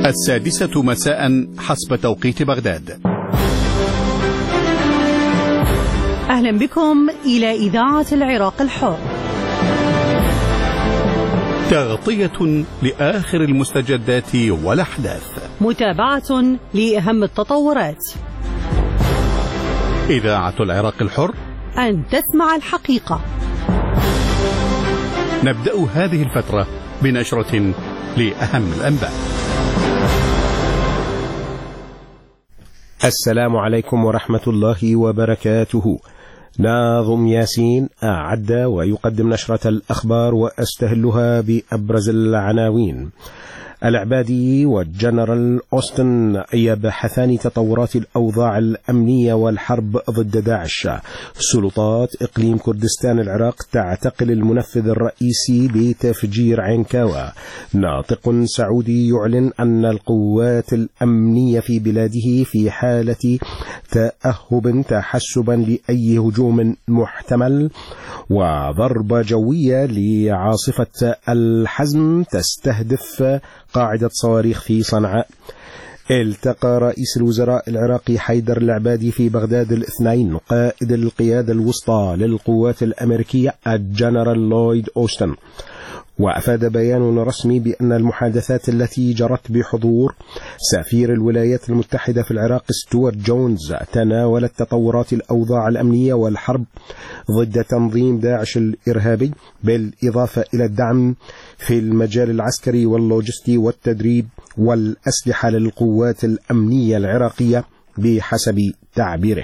السادسة مساء حسب توقيت بغداد. أهلا بكم إلى إذاعة العراق الحر. تغطية لآخر المستجدات والأحداث، متابعة لأهم التطورات. إذاعة العراق الحر، أن تسمع الحقيقة. نبدأ هذه الفترة بنشرة لأهم الأنباء. السلام عليكم ورحمة الله وبركاته. ناظم ياسين أعد ويقدم نشرة الأخبار وأستهلها بأبرز العناوين. العبادي والجنرال أوستن يبحثان تطورات الأوضاع الأمنية والحرب ضد داعش. سلطات إقليم كردستان العراق تعتقل المنفذ الرئيسي لتفجير عنكاوة. ناطق سعودي يعلن أن القوات الأمنية في بلاده في حالة تأهب تحسبا لأي هجوم محتمل. وضربة جوية لعاصفة الحزم تستهدف قاعدة صواريخ في صنعاء. التقى رئيس الوزراء العراقي حيدر العبادي في بغداد الاثنين قائد القيادة الوسطى للقوات الأمريكية الجنرال لويد أوستن. وأفاد بيان رسمي بأن المحادثات التي جرت بحضور سفير الولايات المتحدة في العراق ستوارت جونز تناولت تطورات الأوضاع الأمنية والحرب ضد تنظيم داعش الإرهابي، بالإضافة إلى الدعم في المجال العسكري واللوجستي والتدريب والأسلحة للقوات الأمنية العراقية بحسب تعبيره.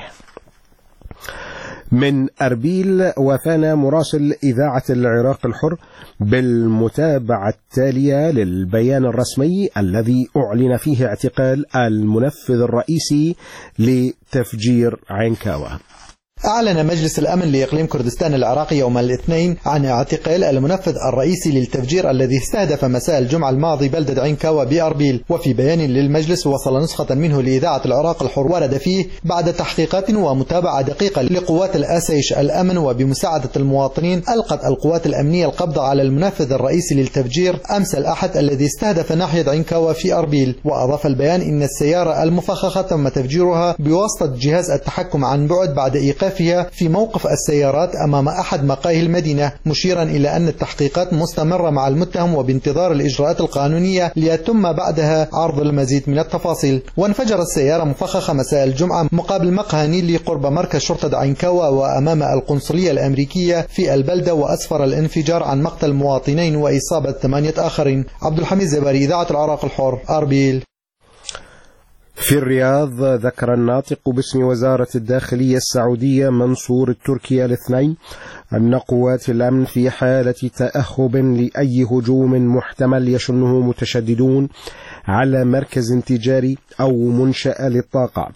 من أربيل وفانا مراسل إذاعة العراق الحر بالمتابعة التالية للبيان الرسمي الذي أعلن فيه اعتقال المنفذ الرئيسي لتفجير عنكاوة. أعلن مجلس الأمن لإقليم كردستان العراقي يوم الاثنين عن اعتقال المنفذ الرئيسي للتفجير الذي استهدف مساء الجمعة الماضي بلدة عنكاوة بأربيل. وفي بيان للمجلس وصل نسخة منه لإذاعة العراق الحر ورد فيه: بعد تحقيقات ومتابعة دقيقة لقوات الأسيش الأمن وبمساعدة المواطنين، ألقت القوات الأمنية القبض على المنفذ الرئيسي للتفجير أمس الأحد الذي استهدف ناحية عنكاوة في أربيل. وأضاف البيان إن السيارة المفخخة تم تفجيرها بواسطة جهاز التحكم عن بعد بعد إيقاف في موقف السيارات أمام أحد مقاهي المدينة، مشيرا إلى أن التحقيقات مستمرة مع المتهم وبانتظار الإجراءات القانونية ليتم بعدها عرض المزيد من التفاصيل. وانفجر السيارة مفخخة مساء الجمعة مقابل مقهى نيلي قرب مركز شرطة عنكاوة وأمام القنصلية الأمريكية في البلدة، وأسفر الانفجار عن مقتل مواطنين وإصابة 8 آخرين. عبد الحميد زباري، إذاعة العراق الحر، أربيل. في الرياض ذكر الناطق باسم وزارة الداخلية السعودية منصور التركي الاثنين أن قوات الأمن في حالة تأهب لأي هجوم محتمل يشنه متشددون على مركز تجاري أو منشأة للطاقة.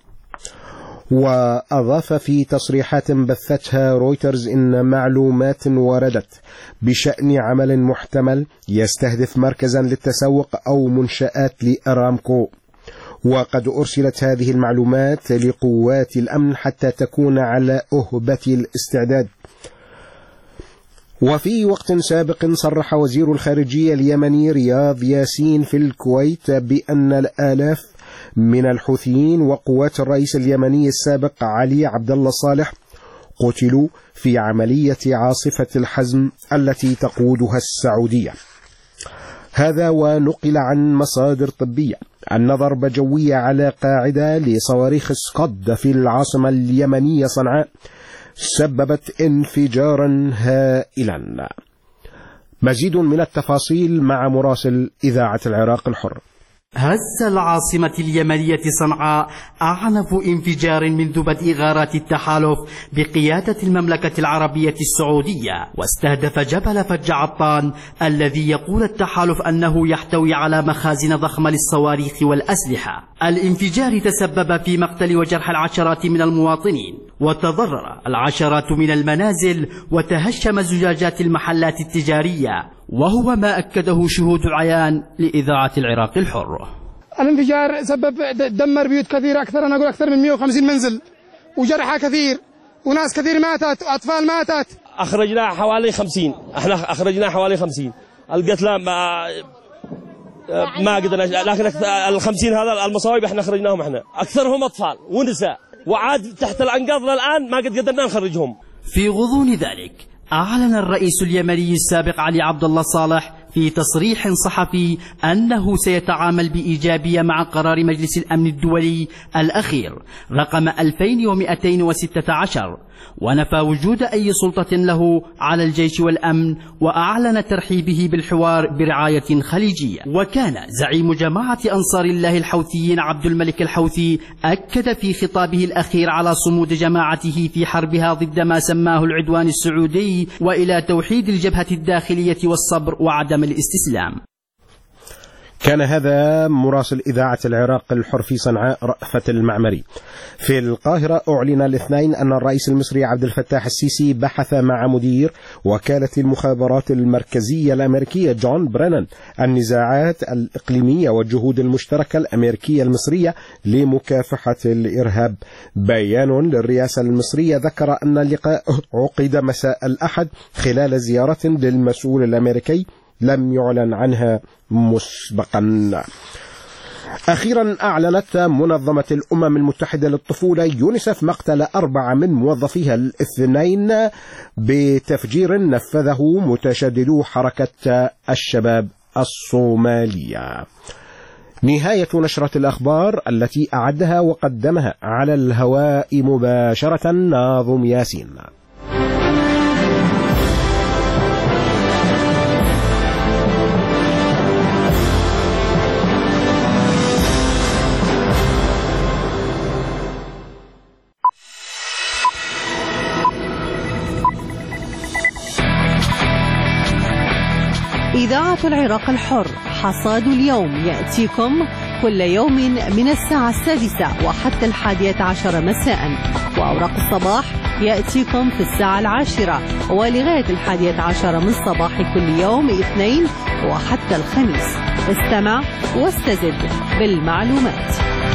وأضاف في تصريحات بثتها رويترز إن معلومات وردت بشأن عمل محتمل يستهدف مركزا للتسوق أو منشآت لأرامكو، وقد أرسلت هذه المعلومات لقوات الأمن حتى تكون على أهبة الاستعداد. وفي وقت سابق صرح وزير الخارجية اليمني رياض ياسين في الكويت بأن الآلاف من الحوثيين وقوات الرئيس اليمني السابق علي عبد الله صالح قتلوا في عملية عاصفة الحزم التي تقودها السعودية. هذا ونقل عن مصادر طبية أن ضربة جوية على قاعدة لصواريخ سكود في العاصمة اليمنية صنعاء سببت انفجارا هائلا. مزيد من التفاصيل مع مراسل إذاعة العراق الحر. هز العاصمة اليمنية صنعاء أعنف انفجار منذ بدء غارات التحالف بقيادة المملكة العربية السعودية، واستهدف جبل فج عطان الذي يقول التحالف أنه يحتوي على مخازن ضخمة للصواريخ والأسلحة. الانفجار تسبب في مقتل وجرح العشرات من المواطنين، وتضرر العشرات من المنازل، وتهشم زجاجات المحلات التجارية، وهو ما أكده شهود عيان لإذاعة العراق الحر. الانفجار سبب دمر بيوت كثيرة، أنا أقول أكثر من 150 منزل، وجرحى كثير، وناس كثير ماتت، وأطفال ماتت. أخرجنا حوالي 50، احنا أخرجنا حوالي 50. القتلى ما قدرنا، لكن ال50 هذا المصايب احنا خرجناهم، احنا اكثرهم اطفال ونساء، وعاد تحت الانقاض الان ما قد قدرنا نخرجهم. في غضون ذلك أعلن الرئيس اليمني السابق علي عبد الله صالح في تصريح صحفي أنه سيتعامل بإيجابية مع قرار مجلس الأمن الدولي الأخير رقم 2216، ونفى وجود أي سلطة له على الجيش والأمن، وأعلن ترحيبه بالحوار برعاية خليجية. وكان زعيم جماعة أنصار الله الحوثيين عبد الملك الحوثي أكد في خطابه الأخير على صمود جماعته في حربها ضد ما سماه العدوان السعودي، وإلى توحيد الجبهة الداخلية والصبر وعدم الاستسلام. كان هذا مراسل إذاعة العراق الحر في صنعاء رأفت المعمري. في القاهرة أعلن الاثنين أن الرئيس المصري عبد الفتاح السيسي بحث مع مدير وكالة المخابرات المركزية الأمريكية جون برينان النزاعات الإقليمية والجهود المشتركة الأمريكية المصرية لمكافحة الإرهاب. بيان للرئاسة المصرية ذكر أن اللقاء عقد مساء الأحد خلال زيارة للمسؤول الأمريكي لم يعلن عنها مسبقا. أخيرا أعلنت منظمة الأمم المتحدة للطفولة يونيسف مقتل 4 من موظفيها الاثنين بتفجير نفذه متشددو حركة الشباب الصومالية. نهاية نشرة الأخبار التي أعدها وقدمها على الهواء مباشرة ناظم ياسين. إذاعة العراق الحر، حصاد اليوم يأتيكم كل يوم من الساعة 6 وحتى 11 مساء، وأوراق الصباح يأتيكم في الساعة 10 ولغاية 11 من صباح كل يوم اثنين وحتى الخميس. استمع واستزد بالمعلومات.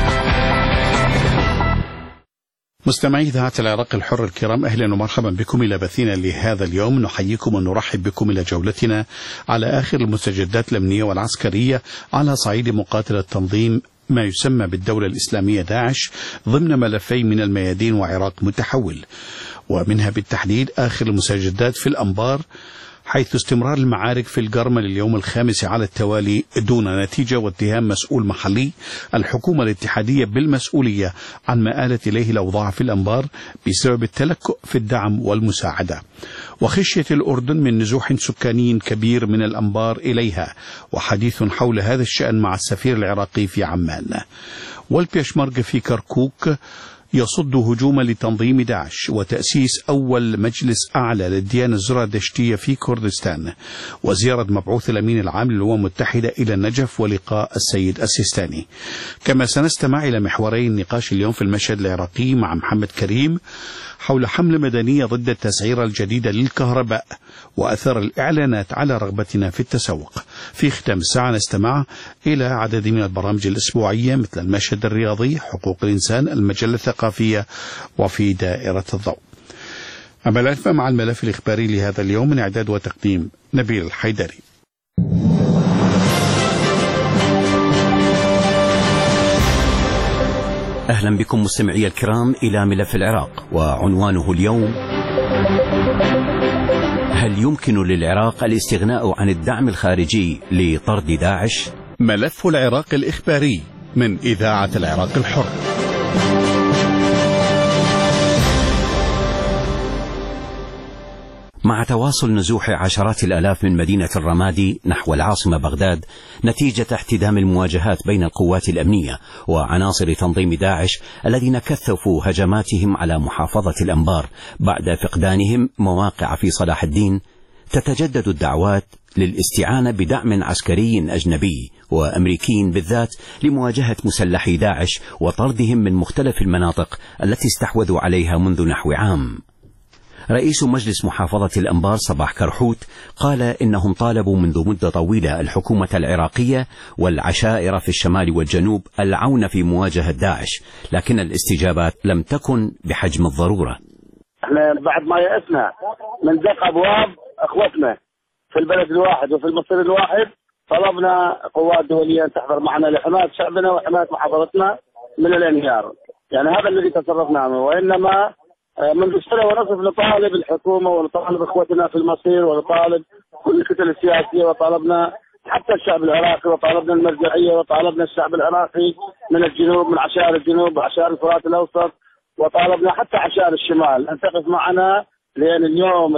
مستمعي إذاعة العراق الحر الكرام، أهلا ومرحبا بكم إلى بثنا لهذا اليوم. نحييكم ونرحب بكم إلى جولتنا على آخر المستجدات الأمنية والعسكرية على صعيد مقاتلة تنظيم ما يسمى بالدولة الإسلامية داعش ضمن ملفين من الميادين وعراق متحول، ومنها بالتحديد آخر المستجدات في الأنبار، حيث استمرار المعارك في القرمة لليوم الخامس على التوالي دون نتيجة، واتهام مسؤول محلي الحكومة الاتحادية بالمسؤولية عن ما آلت إليه الأوضاع في الأنبار بسبب التلكؤ في الدعم والمساعدة، وخشية الأردن من نزوح سكاني كبير من الأنبار إليها، وحديث حول هذا الشأن مع السفير العراقي في عمان. والبيشمركة في كركوك يصد هجوما لتنظيم داعش، وتأسيس أول مجلس أعلى للديانة الزرادشتية في كردستان، وزيارة مبعوث الأمين العام للأمم المتحدة إلى النجف ولقاء السيد السيستاني. كما سنستمع إلى محوري النقاش اليوم في المشهد العراقي مع محمد كريم حول حملة مدنية ضد التسعيرة الجديدة للكهرباء وأثر الإعلانات على رغبتنا في التسوق. في ختام الساعة نستمع إلى عدد من البرامج الأسبوعية مثل المشهد الرياضي، حقوق الإنسان، المجلة الثقافية، وفي دائرة الضوء. أما الآن مع الملف الإخباري لهذا اليوم من إعداد وتقديم نبيل الحيدري. أهلا بكم مستمعي الكرام إلى ملف العراق، وعنوانه اليوم: هل يمكن للعراق الاستغناء عن الدعم الخارجي لطرد داعش؟ ملف العراق الإخباري من إذاعة العراق الحر. مع تواصل نزوح عشرات الآلاف من مدينة الرمادي نحو العاصمة بغداد نتيجة احتدام المواجهات بين القوات الأمنية وعناصر تنظيم داعش الذين كثفوا هجماتهم على محافظة الأنبار بعد فقدانهم مواقع في صلاح الدين، تتجدد الدعوات للاستعانة بدعم عسكري أجنبي وأمريكي بالذات لمواجهة مسلحي داعش وطردهم من مختلف المناطق التي استحوذوا عليها منذ نحو عام. رئيس مجلس محافظة الأنبار صباح كرحوت قال إنهم طالبوا منذ مدة طويلة الحكومة العراقية والعشائر في الشمال والجنوب العون في مواجهة داعش، لكن الاستجابات لم تكن بحجم الضرورة. احنا بعد ما يأسنا من دق أبواب أخوتنا في البلد الواحد وفي المصير الواحد، طلبنا قوات دولية أن تحضر معنا لحماية شعبنا وحماية محافظتنا من الانهيار. يعني هذا الذي تصرفنا عنه، وإنما منذ سنة ونصف نطالب الحكومة ونطالب إخوتنا في المصير ونطالب كل الكتل السياسية، وطالبنا حتى الشعب العراقي، وطالبنا المرجعية، وطالبنا الشعب العراقي من الجنوب، من عشائر الجنوب وعشائر الفرات الأوسط، وطالبنا حتى عشائر الشمال أن تقف معنا، لأن اليوم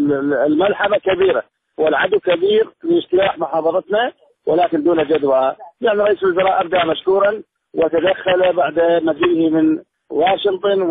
الملحمة كبيرة والعدو كبير لاجتياح محافظتنا ولكن دون جدوى. يعني رئيس الوزراء أبدأ مشكورا وتدخل بعد مجيئه من واشنطن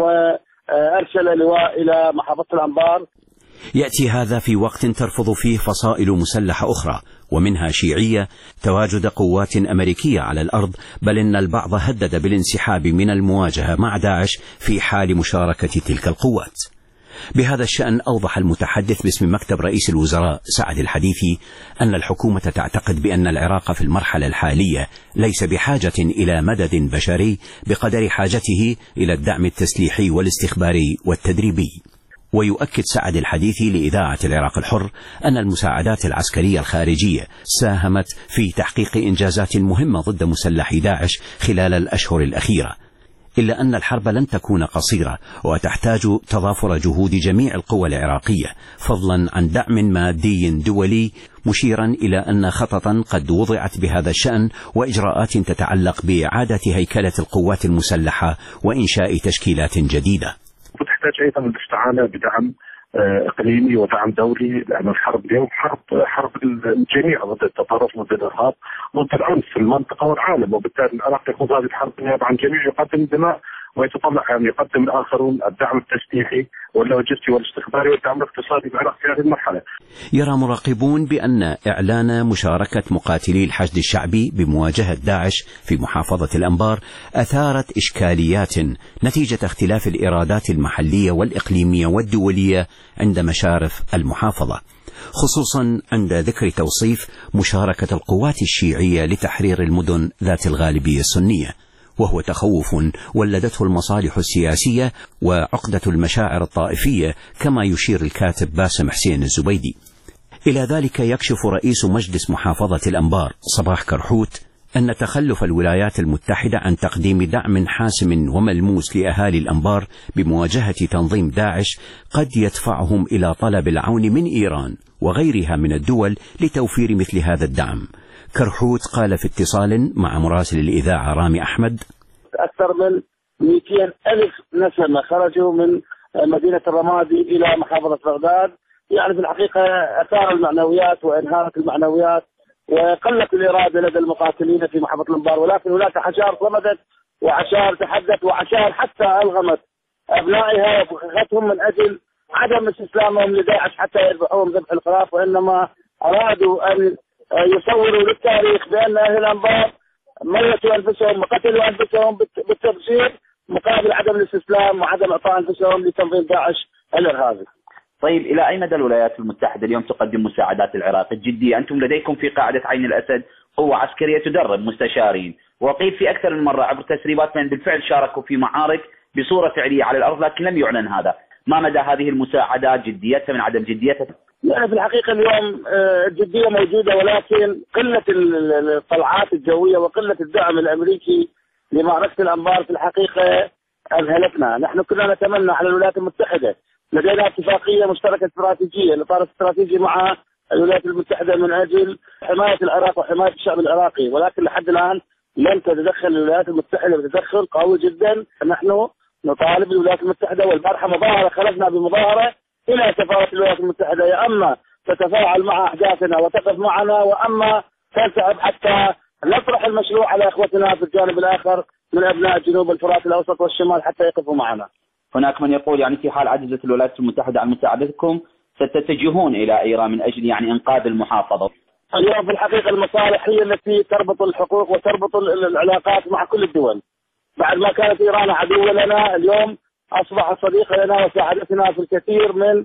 وأرسل لواء إلى محافظة الأنبار. يأتي هذا في وقت ترفض فيه فصائل مسلحة أخرى ومنها شيعية تواجد قوات أمريكية على الأرض، بل إن البعض هدد بالانسحاب من المواجهة مع داعش في حال مشاركة تلك القوات. بهذا الشأن أوضح المتحدث باسم مكتب رئيس الوزراء سعد الحديثي أن الحكومة تعتقد بأن العراق في المرحلة الحالية ليس بحاجة إلى مدد بشري بقدر حاجته إلى الدعم التسليحي والاستخباري والتدريبي. ويؤكد سعد الحديثي لإذاعة العراق الحر أن المساعدات العسكرية الخارجية ساهمت في تحقيق إنجازات مهمة ضد مسلحي داعش خلال الأشهر الأخيرة، إلا أن الحرب لن تكون قصيرة وتحتاج تضافر جهود جميع القوى العراقية فضلا عن دعم مادي دولي، مشيرا إلى أن خططا قد وضعت بهذا الشأن وإجراءات تتعلق بإعادة هيكلة القوات المسلحة وإنشاء تشكيلات جديدة. وتحتاج أيضا الاستعانة بدعم إقليمي ودعم دولي، لأن الحرب اليوم حرب الجميع ضد التطرف وضد الإرهاب ضد العنف في المنطقة والعالم، وبالتالي العراق يخوض هذه الحرب بالنيابة عن جميع، يقدم دماء ويتطلع أن يقدم الآخرون الدعم التسليحي واللوجستي والاستخباري والدعم الاقتصادي بالعراق في هذه المرحلة. يرى مراقبون بأن إعلان مشاركة مقاتلي الحشد الشعبي بمواجهة داعش في محافظة الأنبار أثارت إشكاليات نتيجة اختلاف الإرادات المحلية والإقليمية والدولية عند مشارف المحافظة، خصوصا عند ذكر توصيف مشاركة القوات الشيعية لتحرير المدن ذات الغالبية السنية، وهو تخوف ولدته المصالح السياسية وعقدة المشاعر الطائفية كما يشير الكاتب باسم حسين الزبيدي. إلى ذلك يكشف رئيس مجلس محافظة الأنبار صباح كرحوت أن تخلف الولايات المتحدة عن تقديم دعم حاسم وملموس لأهالي الأنبار بمواجهة تنظيم داعش قد يدفعهم إلى طلب العون من إيران وغيرها من الدول لتوفير مثل هذا الدعم. كرحوت قال في اتصال مع مراسل الإذاعة رامي أحمد: أكثر من 200,000 نسمة خرجوا من مدينة الرمادي إلى محافظة بغداد. يعني في الحقيقة أثار المعنويات وإنهارت المعنويات وقلت الإرادة لدى المقاتلين في محافظة الأنبار، ولكن هناك عشائر صمدت وعشائر تحدث وعشائر حتى ألغمت أبنائها وفخختهم من أجل عدم استسلامهم لداعش حتى يذبحوهم ذبح الخراف، وإنما أرادوا أن يصوروا للتاريخ بأن أهل الأنبار ميتوا أنفسهم وقتلوا أنفسهم بالتفجير مقابل عدم الاستسلام وعدم إعطاء أنفسهم لتنظيم داعش الإرهابي. طيب، إلى أي مدى الولايات المتحدة اليوم تقدم مساعدات العراق الجدية؟ أنتم لديكم في قاعدة عين الأسد قوة عسكرية تدرب مستشارين، وقيل في أكثر من مرة عبر تسريبات من بالفعل شاركوا في معارك بصورة فعلية على الأرض، لكن لم يعلن هذا. ما مدى هذه المساعدات، جديتها من عدم جديتها؟ يعني في الحقيقة اليوم الجدية موجودة، ولكن قلة الطلعات الجوية وقلة الدعم الأمريكي لمعركة الأنبار في الحقيقة أذهلتنا. نحن كنا نتمنى على الولايات المتحدة، لدينا اتفاقية مشتركة استراتيجية لطار استراتيجي مع الولايات المتحدة من أجل حماية العراق وحماية الشعب العراقي، ولكن لحد الآن لم تتدخل الولايات المتحدة بتدخل قوي جدا. نحن نطالب الولايات المتحدة، والبارحة مظاهرة خرجنا بمظاهرة إلى سفارة الولايات المتحدة، يا أما تتفاعل مع أحداثنا وتقف معنا، وأما تنسحب حتى نطرح المشروع على إخوتنا في الجانب الآخر من أبناء جنوب الفرات الأوسط والشمال حتى يقفوا معنا. هناك من يقول يعني في حال عجزت الولايات المتحدة عن مساعدتكم ستتجهون إلى إيران من أجل يعني إنقاذ المحافظة. اليوم في الحقيقة المصالح هي التي تربط الحقوق وتربط العلاقات مع كل الدول. بعد ما كانت إيران عدوة لنا، اليوم أصبحت صديقة لنا وساعدتنا في الكثير من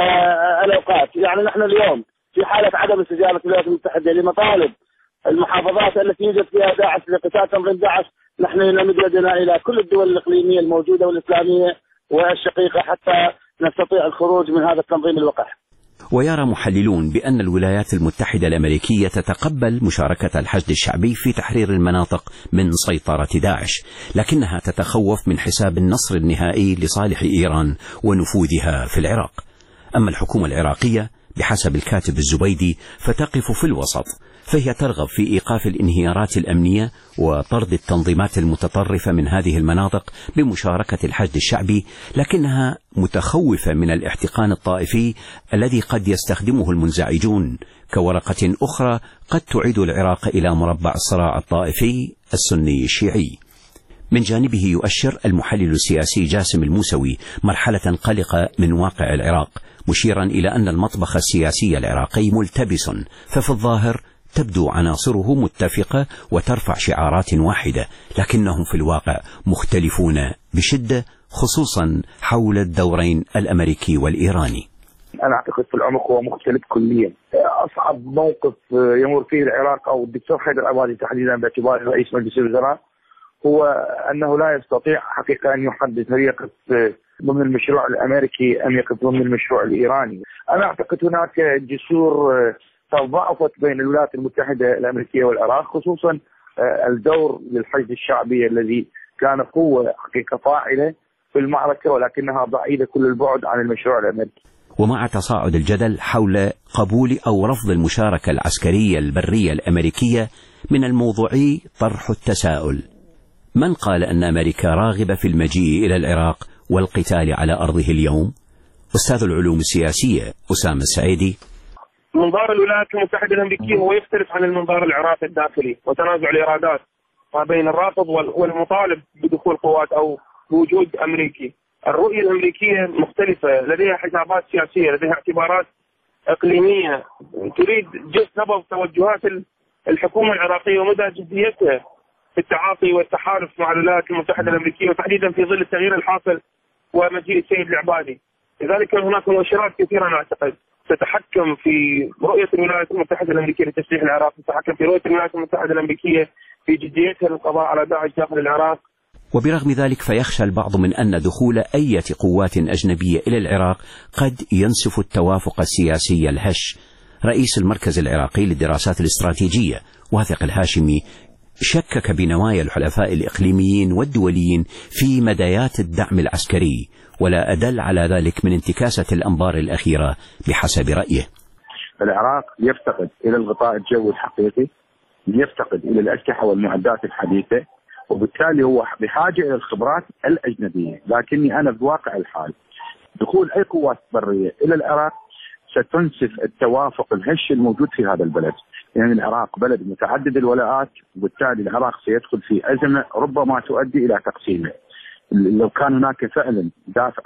الأوقات. يعني نحن اليوم في حالة عدم استجابة الولايات المتحدة لمطالب المحافظات التي يوجد فيها داعش لقتال تنظيم داعش، نحن نمد يدنا إلى كل الدول الإقليمية الموجودة والإسلامية والشقيقة حتى نستطيع الخروج من هذا التنظيم الوقح. ويرى محللون بأن الولايات المتحدة الأمريكية تتقبل مشاركة الحشد الشعبي في تحرير المناطق من سيطرة داعش، لكنها تتخوف من حساب النصر النهائي لصالح إيران ونفوذها في العراق. أما الحكومة العراقية بحسب الكاتب الزبيدي فتقف في الوسط، فهي ترغب في إيقاف الانهيارات الأمنية وطرد التنظيمات المتطرفة من هذه المناطق بمشاركة الحشد الشعبي، لكنها متخوفة من الاحتقان الطائفي الذي قد يستخدمه المنزعجون كورقة أخرى قد تعيد العراق إلى مربع الصراع الطائفي السني الشيعي. من جانبه يؤشر المحلل السياسي جاسم الموسوي مرحلة قلقة من واقع العراق، مشيرا إلى أن المطبخ السياسي العراقي ملتبس، ففي الظاهر تبدو عناصره متفقة وترفع شعارات واحدة، لكنهم في الواقع مختلفون بشدة، خصوصا حول الدورين الأمريكي والإيراني. أنا أعتقد في العمق هو مختلف كليا. أصعب موقف يمر فيه العراق أو الدكتور حيدر العبادي تحديدا باعتباره رئيس مجلس الوزراء هو أنه لا يستطيع حقيقة أن يحدد هل يقف ضمن المشروع الأمريكي أم يقف ضمن المشروع الإيراني. أنا أعتقد هناك جسور تضاعفت بين الولايات المتحدة الأمريكية والعراق، خصوصا الدور للحشد الشعبي الذي كان قوة حقيقة فاعلة في المعركة، ولكنها بعيدة كل البعد عن المشروع الأمريكي. ومع تصاعد الجدل حول قبول أو رفض المشاركة العسكرية البرية الأمريكية، من الموضوعي طرح التساؤل: من قال أن أمريكا راغبة في المجيء إلى العراق والقتال على أرضه اليوم؟ أستاذ العلوم السياسية أسامة السعيدي: منظار الولايات المتحدة الأمريكية هو يختلف عن المنظار العراقي الداخلي وتنازع الإرادات ما بين الرافض والمطالب بدخول قوات أو بوجود أمريكي. الرؤية الأمريكية مختلفة، لديها حسابات سياسية، لديها اعتبارات إقليمية، تريد نبض توجهات الحكومة العراقية ومدى جديتها في التعاطي والتحالف مع الولايات المتحدة الأمريكية، وتحديدا في ظل التغيير الحاصل ومجيء السيد العبادي. لذلك هناك مؤشرات كثيرة أنا أعتقد تتحكم في رؤية الولايات المتحدة الأمريكية لتسليح العراق، تتحكم في رؤية الولايات المتحدة الأمريكية في جديتها للقضاء على داعش داخل العراق. وبرغم ذلك فيخشى البعض من أن دخول أي قوات أجنبية إلى العراق قد ينسف التوافق السياسي الهش. رئيس المركز العراقي للدراسات الاستراتيجية واثق الهاشمي شكك بنوايا الحلفاء الإقليميين والدوليين في مدايات الدعم العسكري، ولا أدل على ذلك من انتكاسة الأنبار الأخيرة بحسب رأيه. العراق يفتقد إلى الغطاء الجوي الحقيقي، يفتقد إلى الأسلحة والمعدات الحديثة، وبالتالي هو بحاجة إلى الخبرات الأجنبية. لكني أنا بواقع الحال دخول أي قوات برية إلى العراق ستنسف التوافق الهش الموجود في هذا البلد، يعني العراق بلد متعدد الولاءات، وبالتالي العراق سيدخل في أزمة ربما تؤدي إلى تقسيمه. لو كان هناك فعلا دافع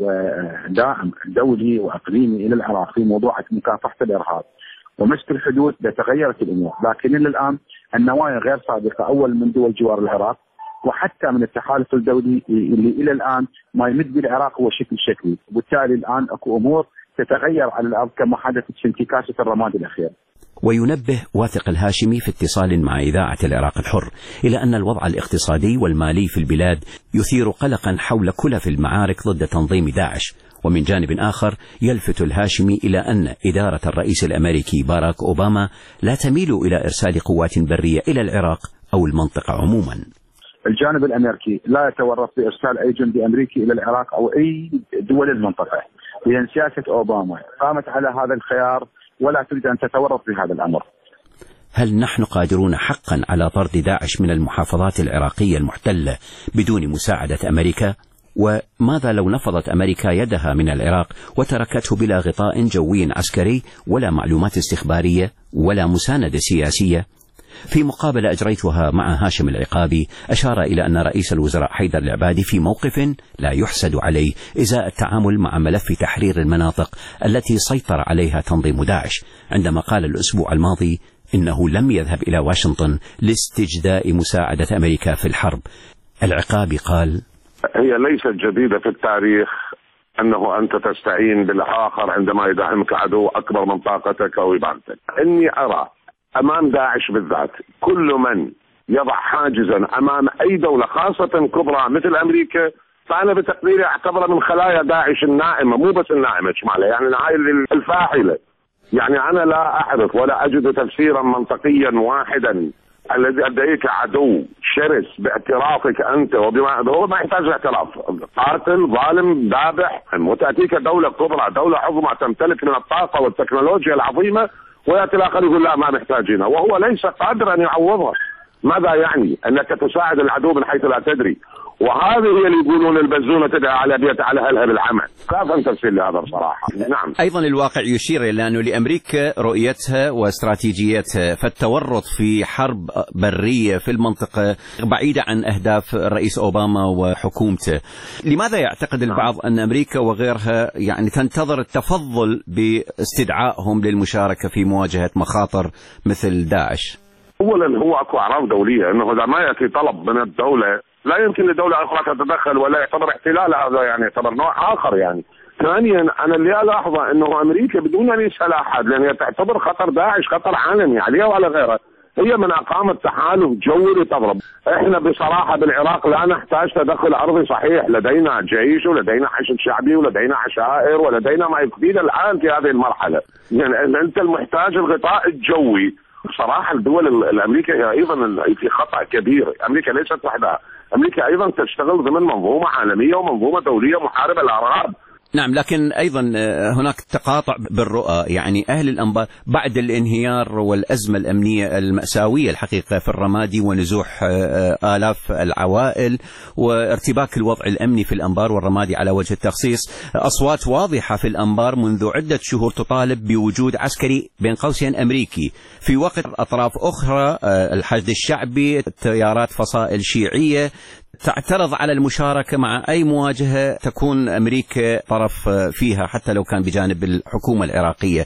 وداعم دولي وإقليمي إلى العراق في موضوع مكافحة الإرهاب ومسك الحدود لتغيرت الأمور، لكن إلى الآن النوايا غير صادقة، أول من دول جوار العراق وحتى من التحالف الدولي اللي إلى الآن ما يمد بالعراق هو شكل شكلي، وبالتالي الآن أكو أمور تتغير على الأرض كما حدثت في انتكاسة الرماد الأخير. وينبه واثق الهاشمي في اتصال مع إذاعة العراق الحر إلى أن الوضع الاقتصادي والمالي في البلاد يثير قلقا حول كلف المعارك ضد تنظيم داعش. ومن جانب آخر يلفت الهاشمي إلى أن إدارة الرئيس الأمريكي باراك أوباما لا تميل إلى إرسال قوات برية إلى العراق أو المنطقة عموما. الجانب الأمريكي لا يتورط بإرسال أي جندي أمريكي إلى العراق أو أي دول المنطقة، لأن سياسة أوباما قامت على هذا الخيار ولا تريد أن تتورط في هذا الأمر. هل نحن قادرون حقا على طرد داعش من المحافظات العراقية المحتلة بدون مساعدة أمريكا؟ وماذا لو نفضت أمريكا يدها من العراق وتركته بلا غطاء جوي عسكري ولا معلومات استخبارية ولا مساندة سياسية؟ في مقابلة أجريتها مع هاشم العقابي أشار إلى أن رئيس الوزراء حيدر العبادي في موقف لا يحسد عليه إزاء التعامل مع ملف تحرير المناطق التي سيطر عليها تنظيم داعش، عندما قال الأسبوع الماضي إنه لم يذهب إلى واشنطن لاستجداء مساعدة أمريكا في الحرب. العقابي قال: هي ليست جديدة في التاريخ أنه أنت تستعين بالآخر عندما يدعمك عدو أكبر من طاقتك أو إبادتك. إني أرى أمام داعش بالذات كل من يضع حاجزا أمام أي دولة خاصة كبرى مثل أمريكا فأنا بتقديري أعتبره من خلايا داعش النائمة، مو بس النائمة شمالة، يعني هاي الفاعلة. يعني أنا لا أعرف ولا أجد تفسيرا منطقيا واحدا الذي أدعيك عدو شرس باعترافك أنت وبما هو ما يحتاج اعتراف، قاتل ظالم ذابح، وتأتيك دولة كبرى دولة عظمى تمتلك من الطاقة والتكنولوجيا العظيمة ويأتي الآخر يقول لا ما محتاجينها وهو ليس قادرا أن يعوضها. ماذا يعني؟ أنك تساعد العدو من حيث لا تدري. وهذه هي اللي يقولون البزونة تدعى على بيت على أهلها بالعمل. كيف أن تفسير لهذا بصراحة؟ نعم. أيضا الواقع يشير إلى أنه لأمريكا رؤيتها واستراتيجيتها، فالتورط في حرب برية في المنطقة بعيدة عن أهداف الرئيس أوباما وحكومته. لماذا يعتقد البعض أن أمريكا وغيرها يعني تنتظر التفضل باستدعائهم للمشاركة في مواجهة مخاطر مثل داعش؟ أولا هو أكو أعراف دولية، أنه إذا ما يأتي طلب من الدولة لا يمكن لدولة أخرى تتدخل ولا يعتبر احتلال، هذا يعني يعتبر نوع آخر. يعني ثانيا أنا اللي ألاحظه أنه أمريكا بدون أن يسأل أحد، لأن هي تعتبر خطر داعش خطر عالمي عليها وعلى غيرها، هي من أقامت تحالف جوي لتضرب. إحنا بصراحة بالعراق لا نحتاج تدخل أرضي صحيح، لدينا جيش ولدينا حشد شعبي ولدينا عشائر ولدينا ما يكفينا الآن في هذه المرحلة. يعني أنت المحتاج الغطاء الجوي. بصراحة الدول الأمريكية هي أيضا في خطأ كبير. أمريكا ليست وحدها، أمريكا أيضا تشتغل ضمن منظومة عالمية ومنظومة دولية محاربة للإرهاب. نعم، لكن أيضا هناك تقاطع بالرؤى. يعني أهل الأنبار بعد الانهيار والأزمة الأمنية المأساوية الحقيقة في الرمادي ونزوح آلاف العوائل وارتباك الوضع الأمني في الأنبار والرمادي على وجه التخصيص، أصوات واضحة في الأنبار منذ عدة شهور تطالب بوجود عسكري بين قوسين أمريكي، في وقت أطراف أخرى الحشد الشعبي، تيارات فصائل شيعية تعترض على المشاركة مع أي مواجهة تكون أمريكا طرف فيها حتى لو كان بجانب الحكومة العراقية.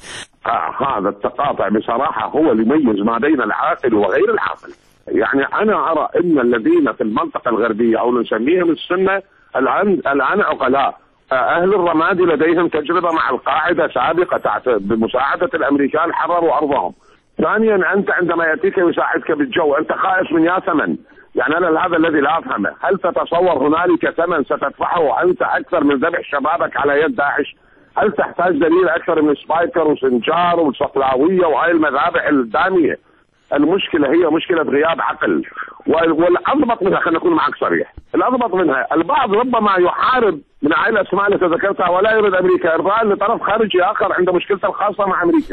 هذا التقاطع بصراحة هو اللي يميز ما بين العاقل وغير العاقل. يعني أنا أرى أن الذين في المنطقة الغربية أو نسميهم السنة الآن عقلاء. أهل الرمادي لديهم تجربة مع القاعدة سابقة بمساعدة الأمريكان حرروا أرضهم. ثانيا أنت عندما يأتيك يساعدك بالجو أنت خائف من يا ثمن. يعني أنا هذا الذي لا أفهمه، هل تتصور هنالك ثمن ستدفعه أنت أكثر من ذبح شبابك على يد داعش؟ هل تحتاج دليل أكثر من سبايكر وسنجار والصقلاوية وهاي المذابح الدامية؟ المشكلة هي مشكلة غياب عقل، والأضبط منها خلينا نكون معك صريح، الأضبط منها البعض ربما يحارب من عائلة الأسماء اللي تذكرتها ولا يريد أمريكا إرضاء لطرف خارجي آخر عنده مشكلته الخاصة مع أمريكا.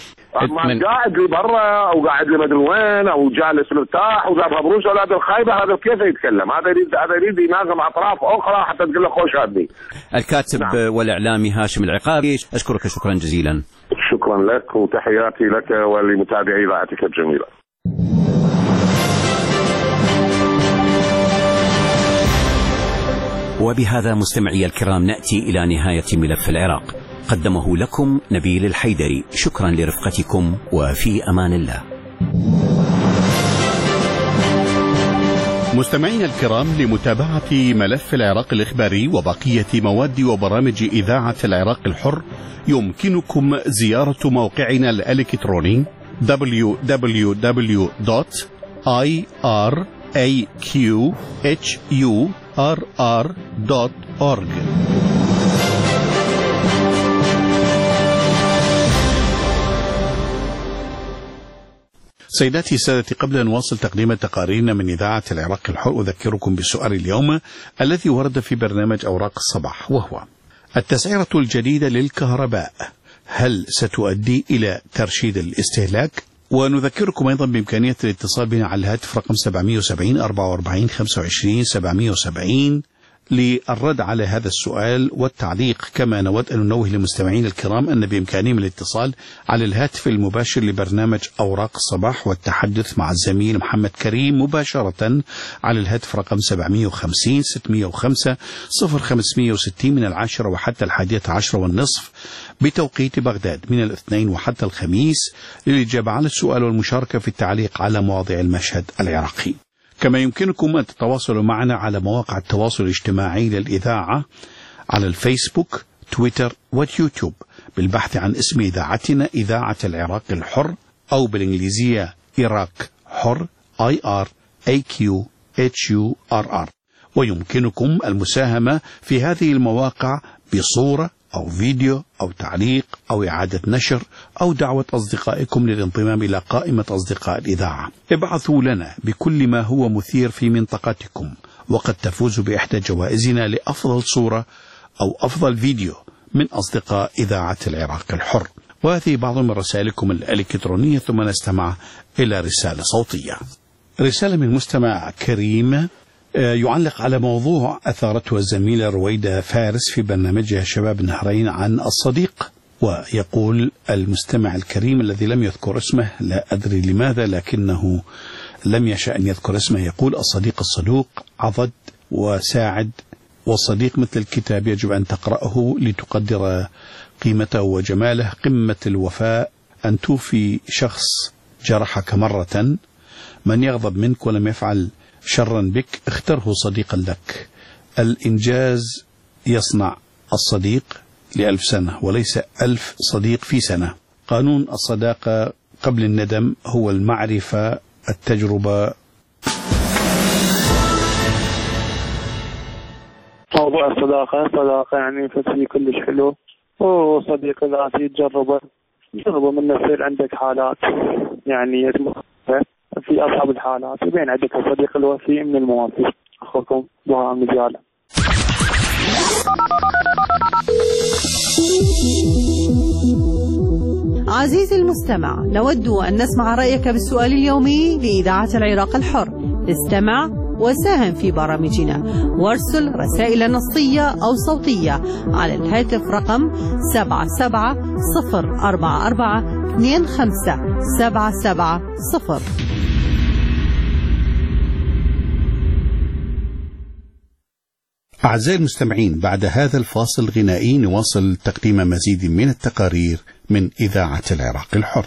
أما قاعد لي برا أو قاعد لي مدري وين أو جالس مرتاح وجابها بروس أولاد الخايبة، هذا كيف يتكلم؟ هذا يريد يناغم أطراف أخرى حتى تقول له خوش هذي. الكاتب نعم. والإعلامي هاشم العقابي، أشكرك شكرا جزيلا. شكرا لك وتحياتي لك ولمتابعي إذاعتك الجميلة. وبهذا مستمعي الكرام نأتي إلى نهاية ملف العراق، قدمه لكم نبيل الحيدري. شكرا لرفقتكم وفي أمان الله. مستمعينا الكرام، لمتابعة ملف العراق الإخباري وبقية مواد وبرامج إذاعة العراق الحر يمكنكم زيارة موقعنا الإلكتروني www.iraqhurr.org. سيداتي سادتي، قبل أن نواصل تقديم تقاريرنا من إذاعة العراق الحر أذكركم بسؤال اليوم الذي ورد في برنامج أوراق الصباح، وهو التسعيرة الجديدة للكهرباء هل ستؤدي إلى ترشيد الاستهلاك؟ ونذكركم أيضا بإمكانية الاتصال بنا على الهاتف رقم 770 44 25 770 للرد على هذا السؤال والتعليق. كما نود أن ننوه للمستمعين الكرام أن بإمكانهم الاتصال على الهاتف المباشر لبرنامج أوراق الصباح والتحدث مع الزميل محمد كريم مباشرة على الهاتف رقم 750 605 0560 من 10 وحتى 11:10 بتوقيت بغداد، من الاثنين وحتى الخميس، للإجابة على السؤال والمشاركة في التعليق على مواضيع المشهد العراقي. كما يمكنكم أن تتواصلوا معنا على مواقع التواصل الاجتماعي للإذاعة على الفيسبوك، تويتر ويوتيوب بالبحث عن اسم إذاعتنا إذاعة العراق الحر، أو بالإنجليزية إراك حر IRAQHURR. ويمكنكم المساهمة في هذه المواقع بصورة أو فيديو أو تعليق أو إعادة نشر أو دعوة أصدقائكم للانضمام إلى قائمة أصدقاء الإذاعة. ابعثوا لنا بكل ما هو مثير في منطقتكم، وقد تفوزوا بإحدى جوائزنا لأفضل صورة أو أفضل فيديو من أصدقاء إذاعة العراق الحر. وهذه بعض من رسائلكم الإلكترونية، ثم نستمع إلى رسالة صوتية. رسالة من مستمع كريم يعلق على موضوع أثارته الزميلة رويدة فارس في برنامجها شباب النهرين عن الصديق، ويقول المستمع الكريم الذي لم يذكر اسمه، لا أدري لماذا لكنه لم يشأ أن يذكر اسمه، يقول: الصديق الصدوق عضد وساعد، والصديق مثل الكتاب يجب أن تقرأه لتقدر قيمته وجماله. قمة الوفاء أن توفي شخص جرحك مرة، من يغضب منك ولم يفعل شرا بك اختره صديقا لك. الإنجاز يصنع الصديق ل1000 سنة وليس 1000 صديق في سنة. قانون الصداقة قبل الندم هو المعرفة، التجربة. موضوع الصداقة يعني فشي كلش حلو، وصديق ذاتي تجربه من يصير عندك حالات يعني في أصعب الحالات، وبين عندك الصديق الوفي من الموافي. أخوكم بهاء مجالة. عزيزي المستمع، نود أن نسمع رأيك بالسؤال اليومي لإذاعة العراق الحر. استمع وساهم في برامجنا وارسل رسائل نصية أو صوتية على الهاتف رقم 77-044-25-770. أعزائي المستمعين، بعد هذا الفاصل الغنائي نواصل تقديم مزيد من التقارير من إذاعة العراق الحر.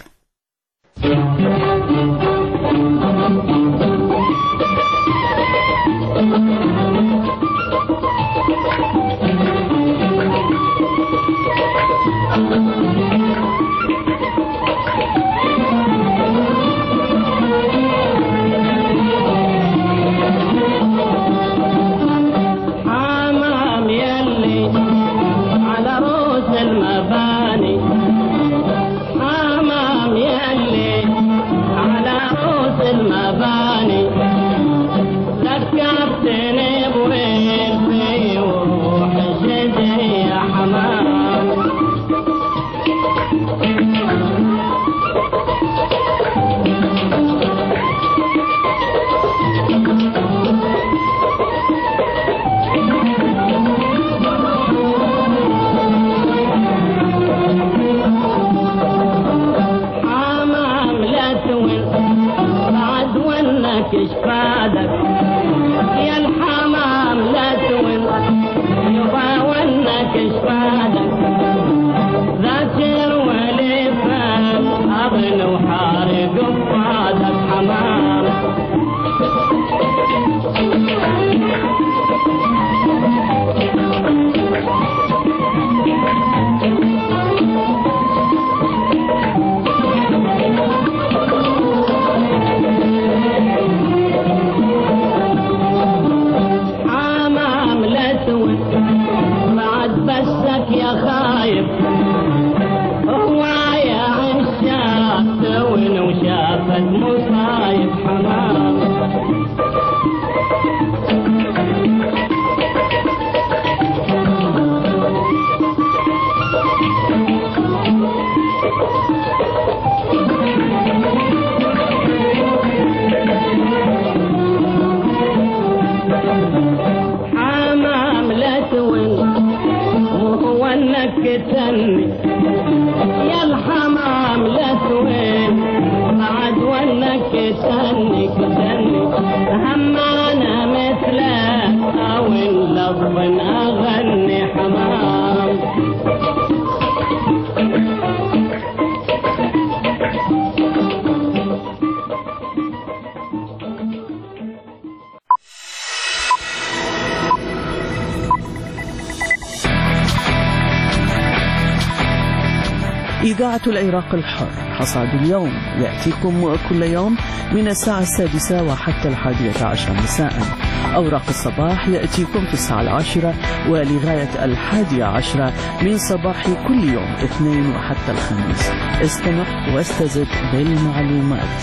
إذاعة العراق الحر حصاد اليوم يأتيكم كل يوم من الساعة 6 وحتى 11 مساء. أوراق الصباح يأتيكم في الساعة 10 ولغاية 11 من صباح كل يوم اثنين وحتى الخميس. استمع واستزد بالمعلومات.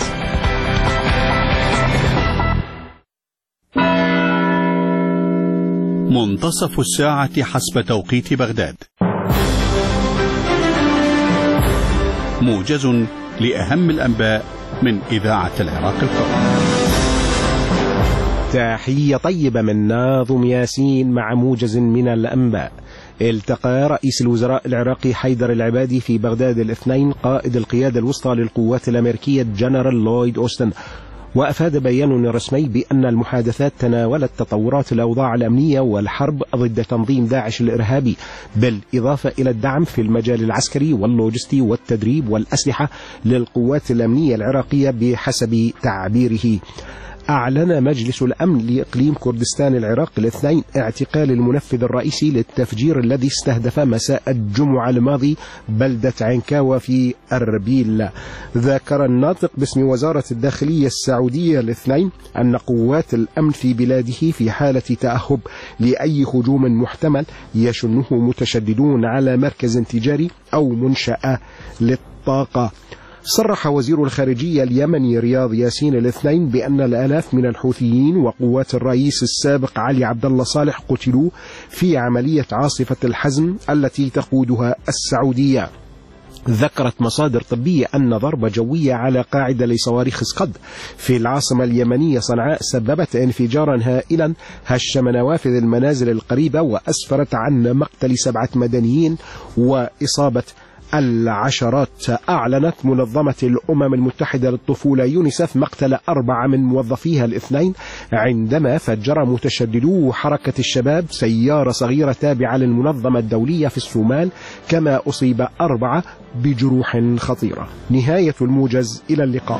منتصف الساعة حسب توقيت بغداد. موجز لأهم الأنباء من إذاعة العراق الحر. تحية طيبة من ناظم ياسين مع موجز من الأنباء. التقى رئيس الوزراء العراقي حيدر العبادي في بغداد الاثنين قائد القيادة الوسطى للقوات الأمريكية جنرال لويد أوستن، وأفاد بيان رسمي بأن المحادثات تناولت تطورات الأوضاع الأمنية والحرب ضد تنظيم داعش الإرهابي، بالإضافة إلى الدعم في المجال العسكري واللوجستي والتدريب والأسلحة للقوات الأمنية العراقية بحسب تعبيره. أعلن مجلس الأمن لإقليم كردستان العراق الاثنين اعتقال المنفذ الرئيسي للتفجير الذي استهدف مساء الجمعة الماضي بلدة عنكاوة في أربيل. ذكر الناطق باسم وزارة الداخلية السعودية الاثنين أن قوات الأمن في بلاده في حالة تأهب لأي هجوم محتمل يشنه متشددون على مركز تجاري أو منشأة للطاقة. صرح وزير الخارجية اليمني رياض ياسين الاثنين بأن الآلاف من الحوثيين وقوات الرئيس السابق علي عبد الله صالح قتلوا في عملية عاصفة الحزم التي تقودها السعودية. ذكرت مصادر طبية أن ضربة جوية على قاعدة لصواريخ سقد في العاصمة اليمنية صنعاء سببت انفجارا هائلا هشم نوافذ المنازل القريبة وأسفرت عن مقتل 7 مدنيين وإصابة العشرات. أعلنت منظمة الأمم المتحدة للطفولة يونيسف مقتل 4 من موظفيها الاثنين عندما فجر متشددو حركة الشباب سيارة صغيرة تابعة للمنظمة الدولية في الصومال، كما أصيب 4 بجروح خطيرة. نهاية الموجز، إلى اللقاء.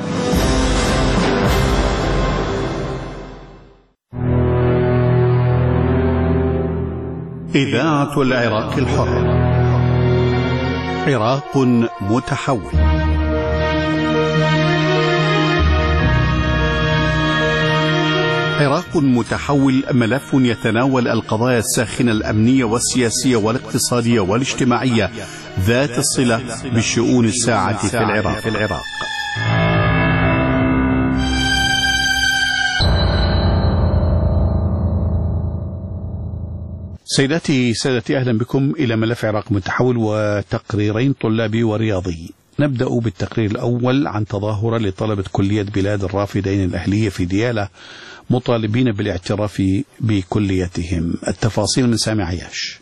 إذاعة العراق الحر. عراق متحول. عراق متحول ملف يتناول القضايا الساخنة الأمنية والسياسية والاقتصادية والاجتماعية ذات الصلة بالشؤون الساعة في العراق. سيداتي سادتي، أهلا بكم إلى ملف عراق متحول وتقريرين طلابي ورياضي. نبدأ بالتقرير الأول عن تظاهرة لطلبة كلية بلاد الرافدين الأهلية في ديالى مطالبين بالاعتراف بكليتهم. التفاصيل من سامي عياش.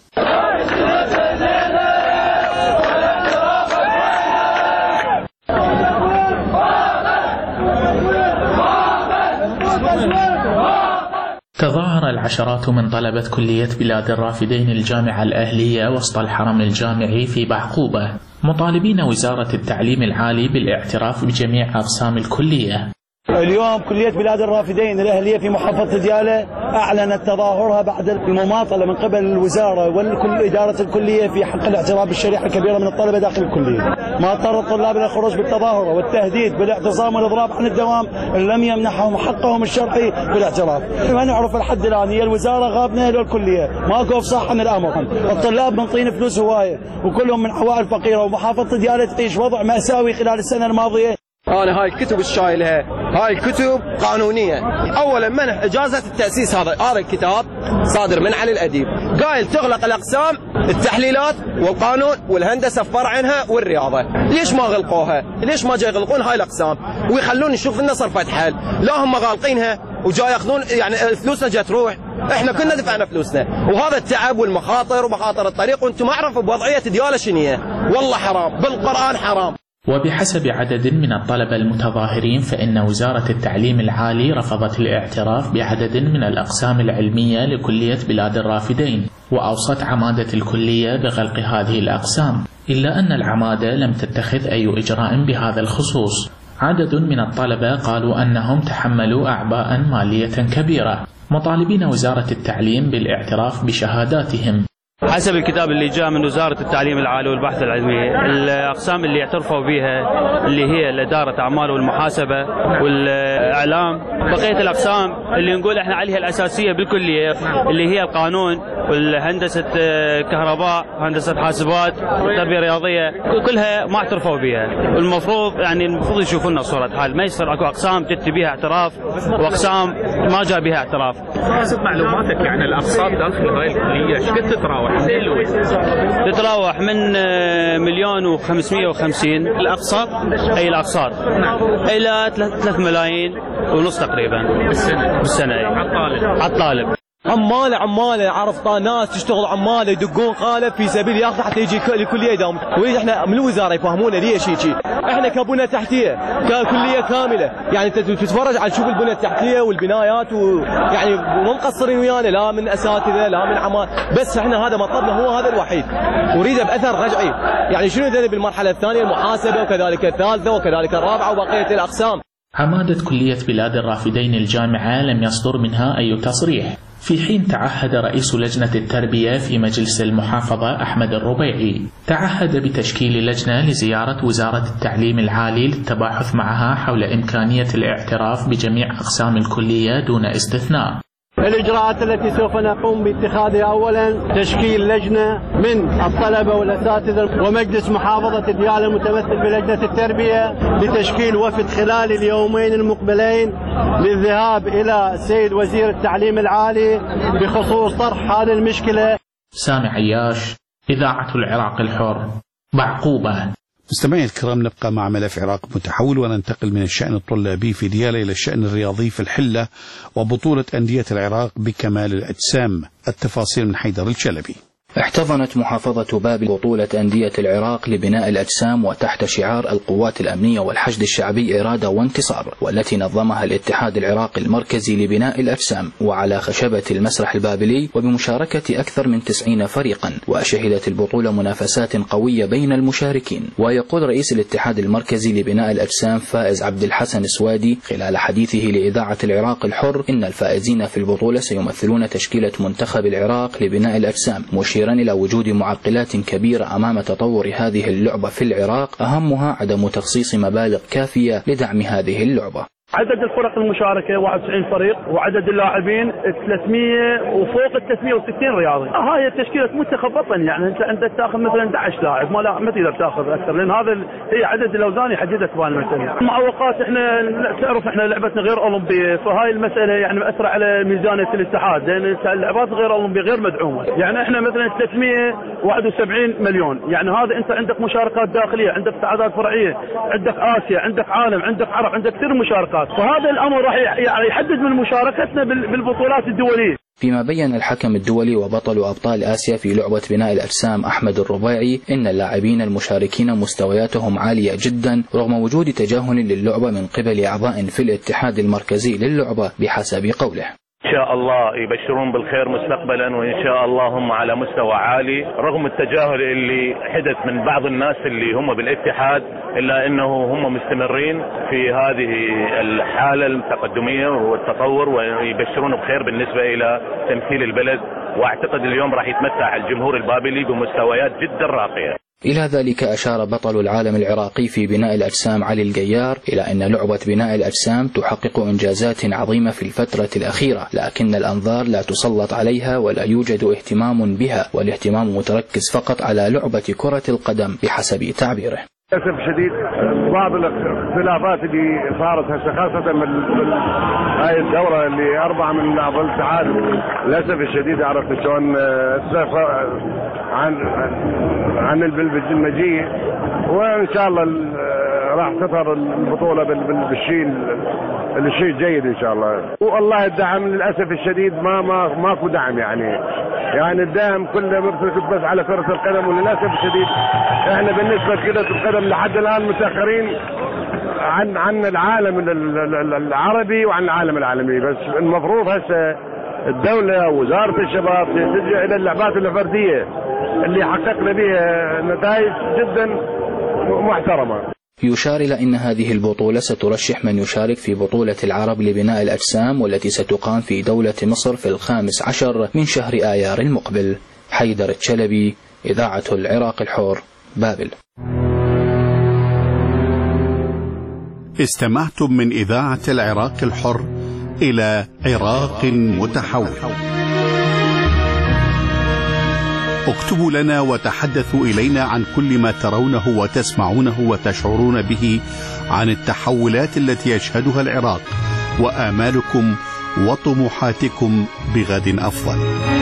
تظاهر العشرات من طلبة كلية بلاد الرافدين الجامعة الأهلية وسط الحرم الجامعي في بعقوبة مطالبين وزارة التعليم العالي بالاعتراف بجميع أقسام الكلية. اليوم كلية بلاد الرافدين الأهلية في محافظة ديالى أعلنت تظاهرها بعد المماطلة من قبل الوزارة وإدارة الكلية في حق الاعتراف بالشريحة الكبيرة من الطلبة داخل الكلية. ما اضطر الطلاب إلى الخروج بالتظاهر والتهديد بالاعتصام والإضراب عن الدوام إن لم يمنحهم حقهم الشرعي بالاعتراف. ما نعرف لحد الآن هي الوزارة غابنا إلى الكلية، ماكو إفصاح عن الأمر. الطلاب منطين فلوس هواية وكلهم من عوائل فقيرة، ومحافظة ديالى تعيش وضع مأساوي خلال السنة الماضية. أنا هاي الكتب الشايلها، هاي الكتب قانونية. أولا منح إجازة التأسيس، هذا الكتاب صادر من علي الأديب، قايل تغلق الأقسام التحليلات والقانون والهندسة في فرعها والرياضة. ليش ما غلقوها؟ ليش ما جاي يغلقون هاي الأقسام ويخلون نشوف لنا صرفة حل؟ لا هم غالقينها وجاي ياخذون، يعني فلوسنا جاي تروح. احنا كنا دفعنا فلوسنا، وهذا التعب والمخاطر ومخاطر الطريق، وانتم ما عرفوا بوضعية ديالى شنية. والله حرام، بالقرآن حرام. وبحسب عدد من الطلبة المتظاهرين فإن وزارة التعليم العالي رفضت الاعتراف بعدد من الأقسام العلمية لكلية بلاد الرافدين، وأوصت عمادة الكلية بغلق هذه الأقسام، إلا أن العمادة لم تتخذ أي إجراء بهذا الخصوص. عدد من الطلبة قالوا أنهم تحملوا أعباء مالية كبيرة، مطالبين وزارة التعليم بالاعتراف بشهاداتهم. حسب الكتاب اللي جاء من وزارة التعليم العالي والبحث العلمي، الأقسام اللي اعترفوا بها اللي هي الإدارة أعمال والمحاسبة والإعلام، بقية الأقسام اللي نقول احنا عليها الأساسية بالكلية اللي هي القانون والهندسة كهرباء، هندسة حاسبات، التربية الرياضية، كلها ما اعترفوا بها. المفروض يشوفوا لنا صورة حال، ما يصير اكو أقسام تأتي بها اعتراف وأقسام ما جاء بها اعتراف. حسب معلوماتك يعني الأقسام داخل هاي الكلية ايش قد تتراوح؟ تتراوح من 1,550,000 الأقساط، أي الأقساط إلى 3 ملايين ونص تقريبا بالسنة على الطالب. عماله عرفت ناس تشتغل عماله يدقون قالب في سبيل ياخذ حتى يجي لكليه يداوم. وليش احنا من الوزاره يفهمونا ليش هيك؟ احنا كبنى تحتيه ككليه كامله، يعني انت تتفرج على تشوف البنى التحتيه والبنايات ويعني مو مقصرين ويانا لا من اساتذه لا من عمال، بس احنا هذا مطلبنا هو هذا الوحيد، وريده باثر رجعي. يعني شنو ذنب بالمرحله الثانيه المحاسبه وكذلك الثالثه وكذلك الرابعه وبقيه الاقسام. عمادة كلية بلاد الرافدين الجامعة لم يصدر منها أي تصريح، في حين تعهد رئيس لجنة التربية في مجلس المحافظة أحمد الربيعي بتشكيل لجنة لزيارة وزارة التعليم العالي للتباحث معها حول إمكانية الاعتراف بجميع أقسام الكلية دون استثناء. الإجراءات التي سوف نقوم باتخاذها أولا تشكيل لجنة من الطلبة والأساتذة ومجلس محافظة ديالى المتمثل بلجنة التربية لتشكيل وفد خلال اليومين المقبلين للذهاب إلى السيد وزير التعليم العالي بخصوص طرح هذه المشكلة. سامي عياش، إذاعة العراق الحر، بعقوبة. مستمعي الكرام، نبقى مع ملف عراق متحول وننتقل من الشأن الطلابي في ديالى إلى الشأن الرياضي في الحلة وبطولة أندية العراق بكمال الأجسام. التفاصيل من حيدر الشلبي. احتضنت محافظة بابل بطولة أندية العراق لبناء الأجسام وتحت شعار القوات الأمنية والحشد الشعبي إرادة وانتصار، والتي نظمها الاتحاد العراقي المركزي لبناء الأجسام وعلى خشبة المسرح البابلي وبمشاركة أكثر من 90 فريقا. وشهدت البطولة منافسات قوية بين المشاركين. ويقول رئيس الاتحاد المركزي لبناء الأجسام فائز عبد الحسن السوادي خلال حديثه لإذاعة العراق الحر إن الفائزين في البطولة سيمثلون تشكيلة منتخب العراق لبناء الأجسام، مشيرا إلى وجود معقلات كبيرة أمام تطور هذه اللعبة في العراق، أهمها عدم تخصيص مبالغ كافية لدعم هذه اللعبة. عدد الفرق المشاركة 91 فريق، وعدد اللاعبين 300 وفوق ال 360 رياضي. هاي تشكيلة منتخب وطني، يعني انت عندك تاخذ مثلا 11 لاعب، ما تقدر تاخذ اكثر، لان هذا هي عدد الاوزان يحددك بهالمسألة. معوقات احنا تعرف احنا لعبتنا غير اولمبيه، فهاي المسألة يعني مأثرة على ميزانية الاتحاد، لان اللعبات غير اولمبيه غير مدعومة. يعني احنا مثلا 371 مليون، يعني هذا انت عندك مشاركات داخلية، عندك اتحادات فرعية، عندك اسيا، عندك عالم، عندك عرب، عندك كثير مشاركات، فهذا الأمر راح يحدد من مشاركتنا بالبطولات الدولية. فيما بين الحكم الدولي وبطل أبطال آسيا في لعبة بناء الأجسام أحمد الربيعي إن اللاعبين المشاركين مستوياتهم عالية جدا رغم وجود تجاهل للعبة من قبل أعضاء في الاتحاد المركزي للعبة بحسب قوله. إن شاء الله يبشرون بالخير مستقبلا، وإن شاء الله هم على مستوى عالي رغم التجاهل اللي حدث من بعض الناس اللي هم بالاتحاد، إلا أنه هم مستمرين في هذه الحالة التقدمية والتطور، ويبشرون بخير بالنسبة إلى تمثيل البلد. وأعتقد اليوم راح يتمتع الجمهور البابلي بمستويات جدا راقية. إلى ذلك أشار بطل العالم العراقي في بناء الأجسام علي القيار إلى أن لعبة بناء الأجسام تحقق إنجازات عظيمة في الفترة الأخيرة، لكن الأنظار لا تسلط عليها ولا يوجد اهتمام بها، والاهتمام متركز فقط على لعبة كرة القدم بحسب تعبيره. للأسف الشديد بعض الاختلافات اللي صارت هسه خاصة من هاي الدورة اللي 4 من لاعب الاتحاد، للأسف الشديد عرفت شلون عن المجيء، وإن شاء الله راح تظهر البطولة بالشيء جيد إن شاء الله. والله الدعم للأسف الشديد ماكو دعم، يعني الدعم كله مرتكز بس على كرة القدم، وللأسف الشديد احنا بالنسبة لكرة القدم لحد الآن متأخرين عن العالم العربي وعن العالم العالمي. بس المفروض هسه الدولة ووزارة الشباب تلجأ إلى اللعبات الفردية اللي حققنا بها نتائج جدا محترمة. يشار إلى أن هذه البطولة سترشح من يشارك في بطولة العرب لبناء الأجسام والتي ستقام في دولة مصر في 15 من شهر آيار المقبل. حيدر الشلبي، إذاعة العراق الحر، بابل. استمعتم من إذاعة العراق الحر إلى عراق متحول. اكتبوا لنا وتحدثوا إلينا عن كل ما ترونه وتسمعونه وتشعرون به عن التحولات التي يشهدها العراق وآمالكم وطموحاتكم بغد أفضل.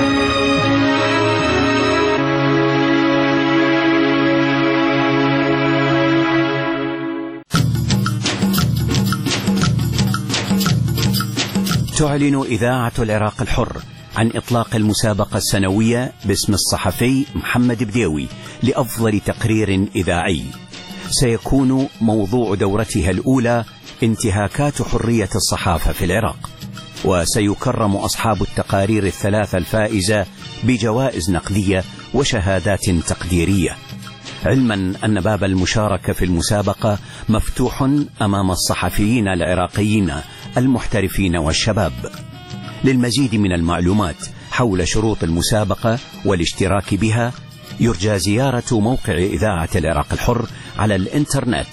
تعلن إذاعة العراق الحر عن إطلاق المسابقة السنوية باسم الصحفي محمد بديوي لأفضل تقرير إذاعي. سيكون موضوع دورتها الأولى انتهاكات حرية الصحافة في العراق، وسيكرم أصحاب التقارير الثلاثة الفائزة بجوائز نقدية وشهادات تقديرية، علما أن باب المشاركة في المسابقة مفتوح أمام الصحفيين العراقيين المحترفين والشباب. للمزيد من المعلومات حول شروط المسابقة والاشتراك بها يرجى زيارة موقع إذاعة العراق الحر على الإنترنت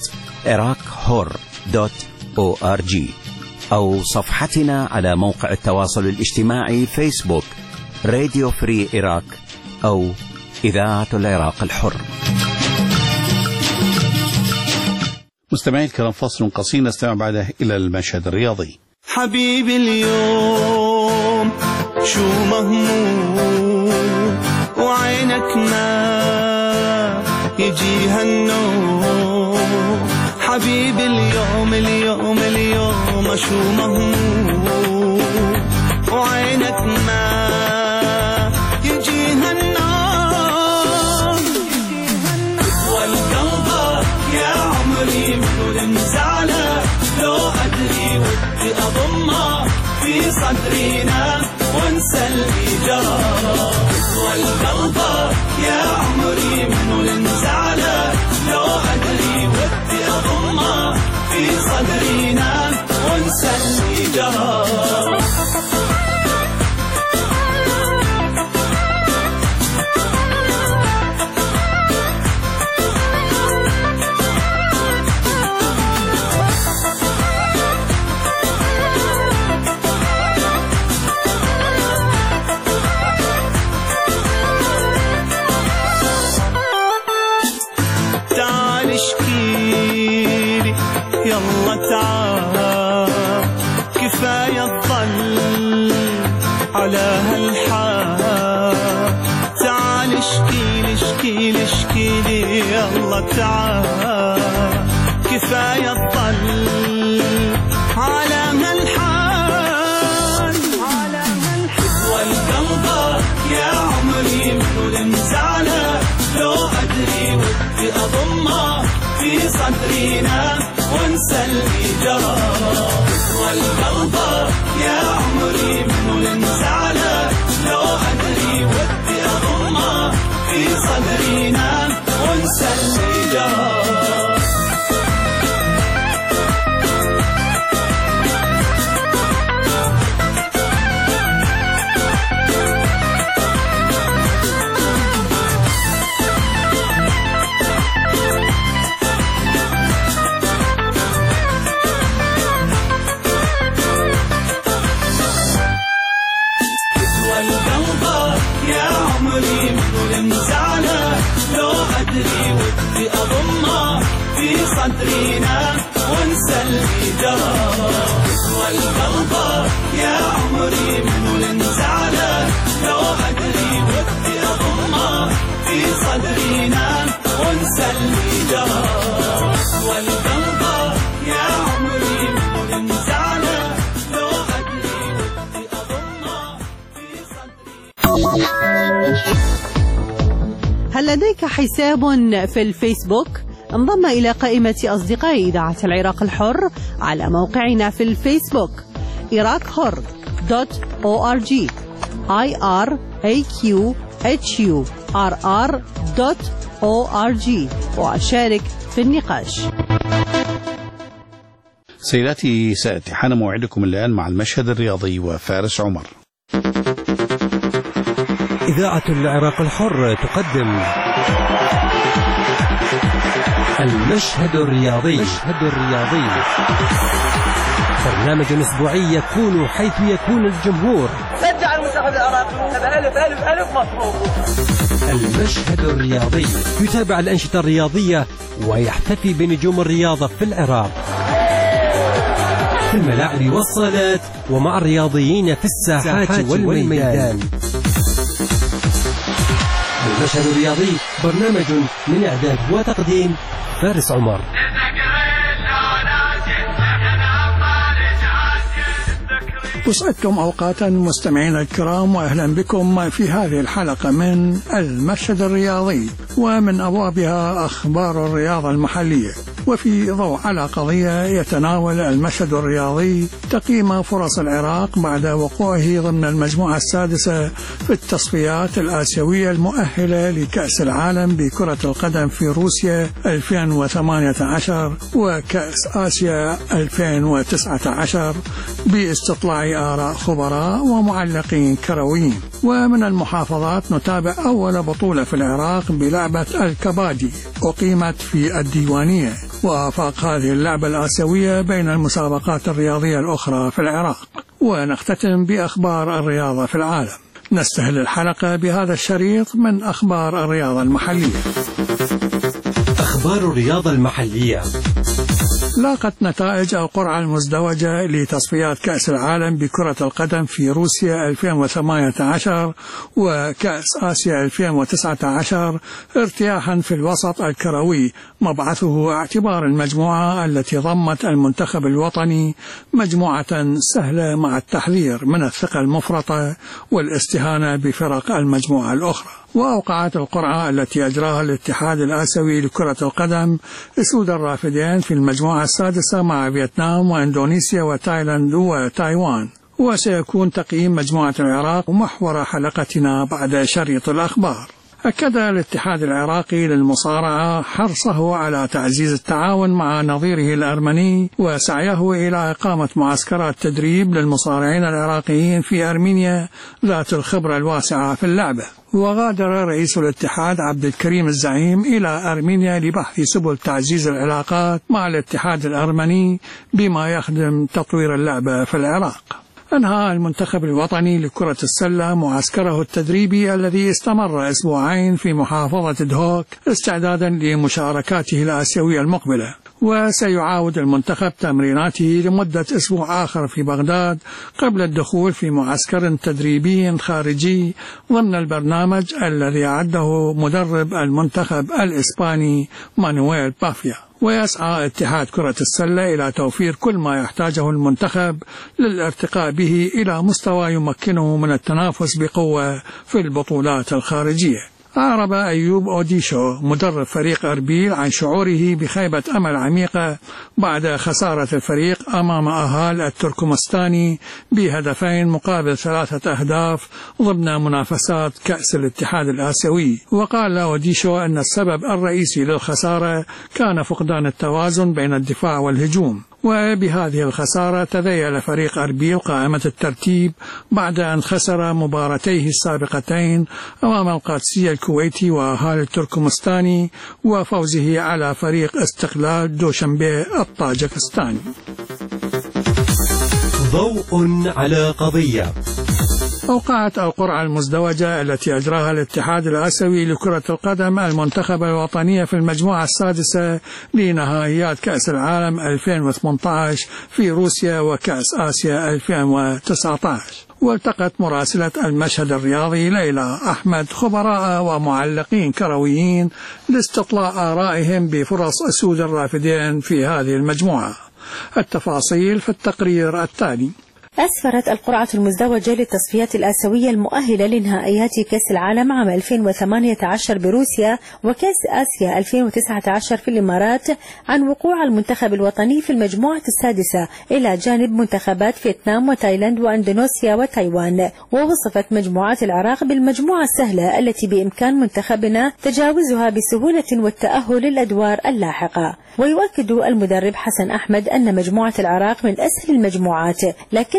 iraqhor.org أو صفحتنا على موقع التواصل الاجتماعي فيسبوك راديو فري عراق أو إذاعة العراق الحر. مستمعي الكرام، فاصل قصير نستمع بعده إلى المشهد الرياضي. حبيبي اليوم شو مهموم وعينك ما يجيها النوم. حبيبي اليوم اليوم اليوم شو مهموم وعينك ما يجيها النوم. والقلب يا عمري من زعله لو أدري ودي أضمه في صدرينا وانسى اللي جرى. والقلب يا عمري من زعله لو أدري ودي أضمه في صدرينا وانسى اللي جرى. يلا تعال كفاية الظل على هالحال. تعال اشكيلي اشكيلي اشكيلي يلا تعال كفاية الظل على هالحال. والقلب يا عمري من زعله لو أدري ودي أضمه في صدرينا وانسى اللي جرى. والقلب يا عمري من زعله لو أدري ودي أضمه في صدرينا وانسى اللي جرى. صدرينا وانسى اللي جرى. والقلب يا عمري من زعله لو أدري ودي أضمه في صدرينا وانسى اللي جرى. والقلب يا عمري من زعله لو أدري ودي أضمه في صدرينا. هل لديك حساب في الفيسبوك؟ انضم إلى قائمة أصدقاء إذاعة العراق الحر على موقعنا في الفيسبوك iraqhur.org iraqhur.org وشارك في النقاش. سيداتي سادتي، حان موعدكم الآن مع المشهد الرياضي وفارس عمر. إذاعة العراق الحر تقدم المشهد الرياضي. برنامج أسبوعي يكون حيث يكون الجمهور. شجع المنتخب العراقي. ألف مطلوب. المشهد الرياضي يتابع الأنشطة الرياضية ويحتفي بنجوم الرياضة في العراق، في الملاعب والصالات ومع الرياضيين في الساحات والميدان. المشهد الرياضي برنامج من إعداد وتقديم فارس عمر. أسعدتم أوقاتا مستمعينا الكرام، وأهلا بكم في هذه الحلقة من المشهد الرياضي، ومن أبوابها أخبار الرياضة المحلية، وفي ضوء على قضية يتناول المشهد الرياضي تقييم فرص العراق بعد وقوعه ضمن المجموعة السادسة في التصفيات الآسيوية المؤهلة لكأس العالم بكرة القدم في روسيا 2018 وكأس آسيا 2019 باستطلاع آراء خبراء ومعلقين كرويين. ومن المحافظات نتابع أول بطولة في العراق بلعبة الكبادي أقيمت في الديوانية، وآفاق هذه اللعبة الآسيوية بين المسابقات الرياضية الأخرى في العراق. ونختتم بأخبار الرياضة في العالم. نستهل الحلقة بهذا الشريط من أخبار الرياضة المحلية. أخبار الرياضة المحلية. لاقت نتائج القرعة المزدوجة لتصفيات كأس العالم بكرة القدم في روسيا 2018 وكأس آسيا 2019 ارتياحا في الوسط الكروي، مبعثه اعتبار المجموعة التي ضمت المنتخب الوطني مجموعة سهلة، مع التحذير من الثقة المفرطة والاستهانة بفرق المجموعة الأخرى. وأوقعت القرعة التي أجراها الاتحاد الآسيوي لكرة القدم أسود الرافدين في المجموعة السادسة مع فيتنام وإندونيسيا وتايلاند وتايوان. وسيكون تقييم مجموعة العراق محور حلقتنا بعد شريط الأخبار. أكد الاتحاد العراقي للمصارعة حرصه على تعزيز التعاون مع نظيره الأرمني وسعيه إلى إقامة معسكرات تدريب للمصارعين العراقيين في أرمينيا ذات الخبرة الواسعة في اللعبة. وغادر رئيس الاتحاد عبد الكريم الزعيم إلى أرمينيا لبحث سبل تعزيز العلاقات مع الاتحاد الأرمني بما يخدم تطوير اللعبة في العراق. أنهى المنتخب الوطني لكرة السلة معسكره التدريبي الذي استمر أسبوعين في محافظة دهوك استعدادا لمشاركاته الآسيوية المقبلة، وسيعاود المنتخب تمريناته لمدة أسبوع آخر في بغداد قبل الدخول في معسكر تدريبي خارجي ضمن البرنامج الذي أعده مدرب المنتخب الإسباني مانويل بافيا. ويسعى اتحاد كرة السلة إلى توفير كل ما يحتاجه المنتخب للارتقاء به إلى مستوى يمكنه من التنافس بقوة في البطولات الخارجية. أعرب أيوب أوديشو مدرب فريق أربيل عن شعوره بخيبة أمل عميقة بعد خسارة الفريق أمام أهال التركمستاني بهدفين مقابل 3 أهداف ضمن منافسات كأس الاتحاد الآسيوي. وقال أوديشو أن السبب الرئيسي للخسارة كان فقدان التوازن بين الدفاع والهجوم. وبهذه الخسارة تذيل فريق أربيل قائمة الترتيب بعد أن خسر مباراتيه السابقتين أمام القادسية الكويتي وأهالي التركمستاني وفوزه على فريق استقلال دوشنبه الطاجكستاني. ضوء على قضية. أوقعت القرعة المزدوجة التي أجراها الاتحاد الآسيوي لكرة القدم المنتخب الوطني في المجموعة السادسة لنهائيات كأس العالم 2018 في روسيا وكأس آسيا 2019. والتقت مراسلة المشهد الرياضي ليلى أحمد خبراء ومعلقين كرويين لاستطلاع آرائهم بفرص أسود الرافدين في هذه المجموعة. التفاصيل في التقرير التالي. أسفرت القرعة المزدوجة للتصفيات الآسيوية المؤهلة لنهائيات كأس العالم عام 2018 بروسيا وكأس آسيا 2019 في الإمارات عن وقوع المنتخب الوطني في المجموعة السادسة إلى جانب منتخبات فيتنام وتايلاند وإندونيسيا وتايوان. ووصفت مجموعات العراق بالمجموعة السهلة التي بإمكان منتخبنا تجاوزها بسهولة والتأهل للأدوار اللاحقة. ويؤكد المدرب حسن أحمد أن مجموعة العراق من أسهل المجموعات، لكن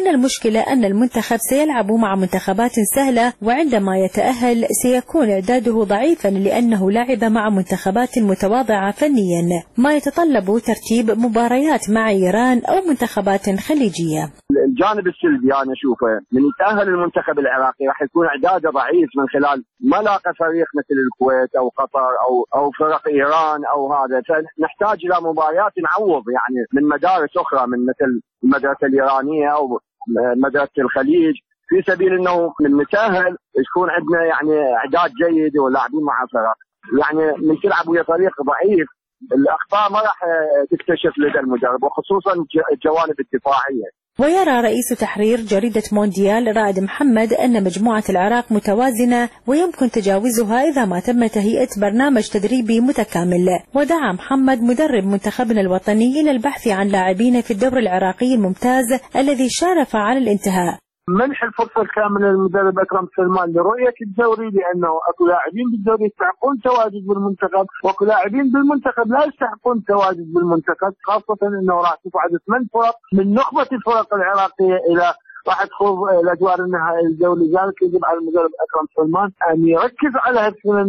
المشكلة أن المنتخب سيلعب مع منتخبات سهلة، وعندما يتأهل سيكون إعداده ضعيفا لأنه لعب مع منتخبات متواضعة فنيا، ما يتطلب ترتيب مباريات مع إيران أو منتخبات خليجية. الجانب السلبي أنا أشوفه من يتأهل المنتخب العراقي راح يكون إعداده ضعيف من خلال ما لاقى فريق مثل الكويت أو قطر أو فرق إيران أو هذا، فنحتاج إلى مباريات نعوض يعني من مدارس أخرى من مثل المدرسة الإيرانية أو مدرسة الخليج، في سبيل أنه من نتأهل يكون عندنا يعني إعداد جيد ولاعبين مع فرق. يعني من تلعب ويا فريق ضعيف الأخطاء ما راح تكتشف لدى المدرب، وخصوصا الجوانب الدفاعية. ويرى رئيس تحرير جريدة مونديال رائد محمد أن مجموعة العراق متوازنة ويمكن تجاوزها إذا ما تم تهيئة برنامج تدريبي متكامل. ودعا محمد مدرب منتخبنا الوطني إلى البحث عن لاعبين في الدوري العراقي الممتاز الذي شارف على الانتهاء. منح الفرصة الكاملة للمدرب أكرم سلمان لرؤية الدوري، لأنه أكو لاعبين بالدوري يستحقون تواجد بالمنتخب، وأكو لاعبين بالمنتخب لا يستحقون تواجد بالمنتخب، خاصة أنه راح تصعد 8 فرق من نخبة الفرق العراقية إلى راح تخوض الأدوار النهائية الدولي. لذلك يجب على المدرب أكرم سلمان أن يركز على هالسنن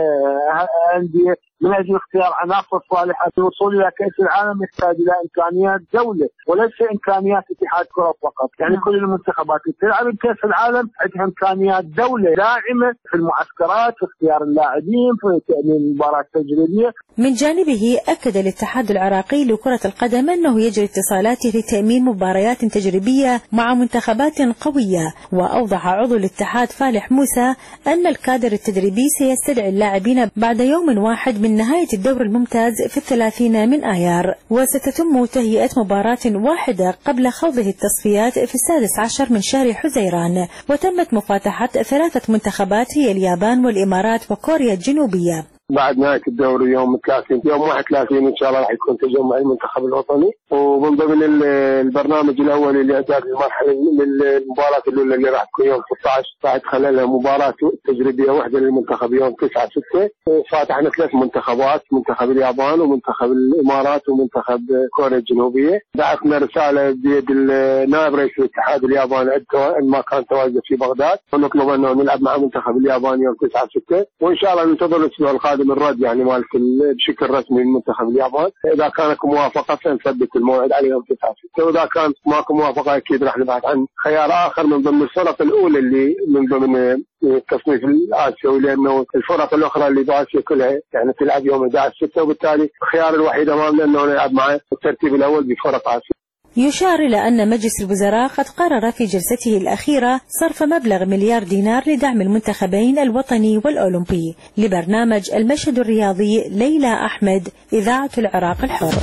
أندية من أجل اختيار عناصر صالحة. الوصول إلى كأس العالم يحتاج إلى إمكانيات دولة وليس إمكانيات اتحاد كرة فقط. يعني كل المنتخبات اللي تلعب بكأس العالم عندها إمكانيات دولة داعمة في المعسكرات، في اختيار اللاعبين، في تأمين مباراة تجريبية. من جانبه أكد الاتحاد العراقي لكرة القدم أنه يجري اتصالاته لتأمين مباريات تجريبية مع منتخبات قوية. وأوضح عضو الاتحاد فالح موسى أن الكادر التدريبي سيستدعي اللاعبين بعد يوم واحد من نهاية الدور الممتاز في 30 من آيار، وستتم تهيئة مباراة واحدة قبل خوضه التصفيات في 16 من شهر حزيران. وتمت مفاتحة 3 منتخبات هي اليابان والإمارات وكوريا الجنوبية. بعد نهاية الدوري يوم 30 يوم 31 إن شاء الله راح يكون تجمع المنتخب الوطني، ومن ضمن البرنامج الأول لإعداد المرحلة للمباراة الأولى اللي راح تكون يوم 16 راح تخللها مباراة تجريبية واحدة للمنتخب يوم 9/6. فاتحنا 3 منتخبات، منتخب اليابان ومنتخب الإمارات ومنتخب كوريا الجنوبية. بعثنا رسالة بيد نائب رئيس الاتحاد الياباني ما كان تواجد في بغداد، ونطلب أنه نلعب مع منتخب اليابان يوم 9/6، وإن شاء الله ننتظر الأسبوع القادم من الرد يعني مالك بشكل رسمي من منتخب اليابان. اذا كانت موافقه سنثبت الموعد على يوم 9/6، واذا كانت ماكو موافقه اكيد راح نبحث عن خيار اخر من ضمن الفرق الاولى اللي من ضمن التصنيف الاسيوي، لانه الفرق الاخرى اللي باسيا كلها يعني تلعب يوم 11/6، وبالتالي الخيار الوحيد امامنا انه نلعب مع الترتيب الاول بفرق اسيا. يشار إلى أن مجلس الوزراء قد قرر في جلسته الأخيرة صرف مبلغ مليار دينار لدعم المنتخبين الوطني والأولمبي. لبرنامج المشهد الرياضي ليلى أحمد، إذاعة العراق الحر.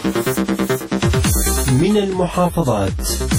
من المحافظات.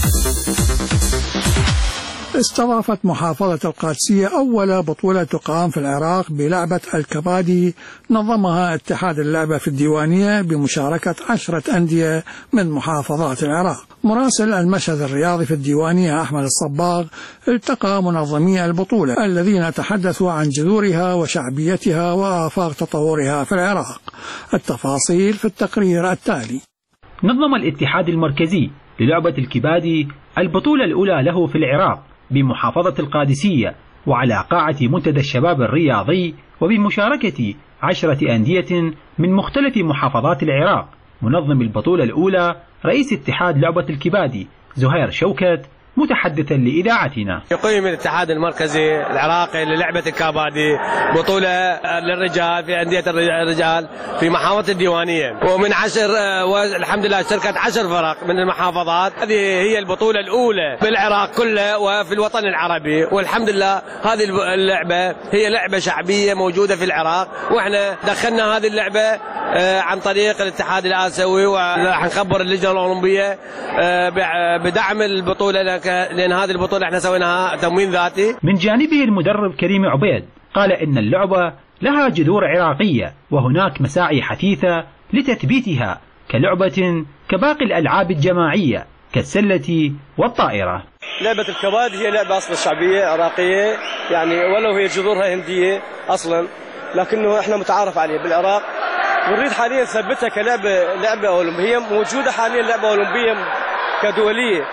استضافت محافظة القادسية أول بطولة تقام في العراق بلعبة الكبادي، نظمها اتحاد اللعبة في الديوانية بمشاركة 10 أندية من محافظات العراق. مراسل المشهد الرياضي في الديوانية أحمد الصباغ التقى منظمي البطولة الذين تحدثوا عن جذورها وشعبيتها وآفاق تطورها في العراق. التفاصيل في التقرير التالي. نظم الاتحاد المركزي للعبة الكبادي البطولة الأولى له في العراق بمحافظة القادسية، وعلى قاعة منتدى الشباب الرياضي، وبمشاركة 10 أندية من مختلف محافظات العراق. منظم البطولة الأولى رئيس اتحاد لعبة الكبادي زهير شوكت متحدثا لإذاعتنا. يقيم الاتحاد المركزي العراقي للعبة الكبادي بطولة للرجال في أندية الرجال في محافظة الديوانية، ومن 10 والحمد لله شاركت 10 فرق من المحافظات. هذه هي البطولة الأولى بالعراق كله وفي الوطن العربي، والحمد لله هذه اللعبة هي لعبة شعبية موجودة في العراق، وإحنا دخلنا هذه اللعبة عن طريق الاتحاد الآسيوي، وراح نخبر اللجنة الأولمبية بدعم البطولة، لأن هذه البطولة احنا سويناها تموين ذاتي. من جانبه المدرب كريم عبيد قال إن اللعبة لها جذور عراقية، وهناك مساعي حثيثة لتثبيتها كلعبة كباقي الألعاب الجماعية كالسلة والطائرة. لعبة الكبادي هي لعبة أصلا شعبية عراقية، يعني ولو هي جذورها هندية أصلا، لكنه احنا متعارف عليه بالعراق، ونريد حاليا نثبتها كلعبة أولمبية. موجودة حاليا لعبة أولمبية كدولية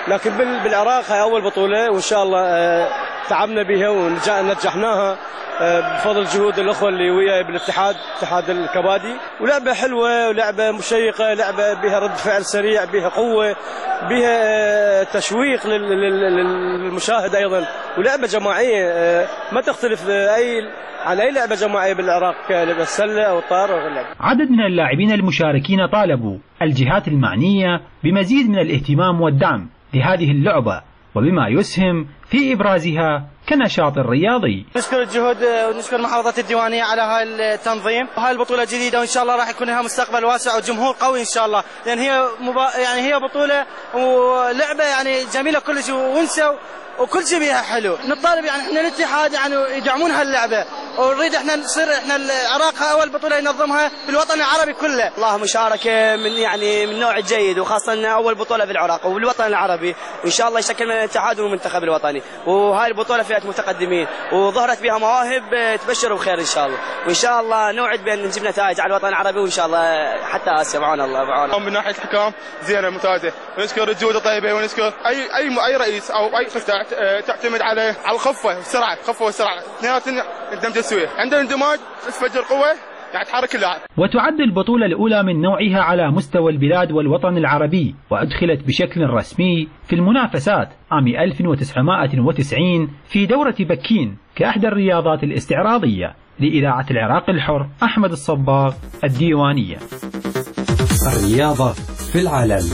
لكن بالعراق هاي أول بطولة، وإن شاء الله تعبنا بها ونجحناها بفضل جهود الأخوة اللي وياي بالاتحاد، اتحاد الكبادي. ولعبة حلوة ولعبة مشيقة، لعبة بها رد فعل سريع، بها قوة، بها تشويق للمشاهد أيضا، ولعبة جماعية ما تختلف عن أي لعبة جماعية بالعراق كلعبة السلة أو الطائرة أو اللعبة. عدد من اللاعبين المشاركين طالبوا الجهات المعنية بمزيد من الاهتمام والدعم لهذه اللعبة وبما يسهم في إبرازها كنشاط رياضي. نشكر الجهود ونشكر محافظة الديوانية على هاي التنظيم، وهاي البطولة جديدة وإن شاء الله راح يكون لها مستقبل واسع وجمهور قوي إن شاء الله، لأن هي بطولة ولعبة جميلة كلش ونسة وكل شيء بيها حلو. نطالب احنا الاتحاد يدعمون هاللعبة، ونريد احنا نصير العراق اول بطولة ينظمها في الوطن العربي كله. والله مشاركة من نوع جيد، وخاصة اول بطولة في العراق وبالوطن العربي، وان شاء الله يشكل من الاتحاد والمنتخب الوطني، وهاي البطولة فئة متقدمين وظهرت بها مواهب تبشر بخير ان شاء الله، وان شاء الله نوعد بان نجيب نتائج على الوطن العربي، وان شاء الله حتى اسيا معانا الله معانا. من ناحية الحكام زينة ممتازة، ونشكر الجهود الطيبة، ونشكر اي رئيس او اي قطاع تعتمد على الخفة والسرعة اثنيناتهم الدمج السوية، عند الاندماج تفجر قوة تحرك اللاعب. وتعد البطولة الأولى من نوعها على مستوى البلاد والوطن العربي، وأدخلت بشكل رسمي في المنافسات عام 1990 في دورة بكين كأحدى الرياضات الاستعراضية. لإذاعة العراق الحر، أحمد الصباغ، الديوانية. الرياضة في العالم.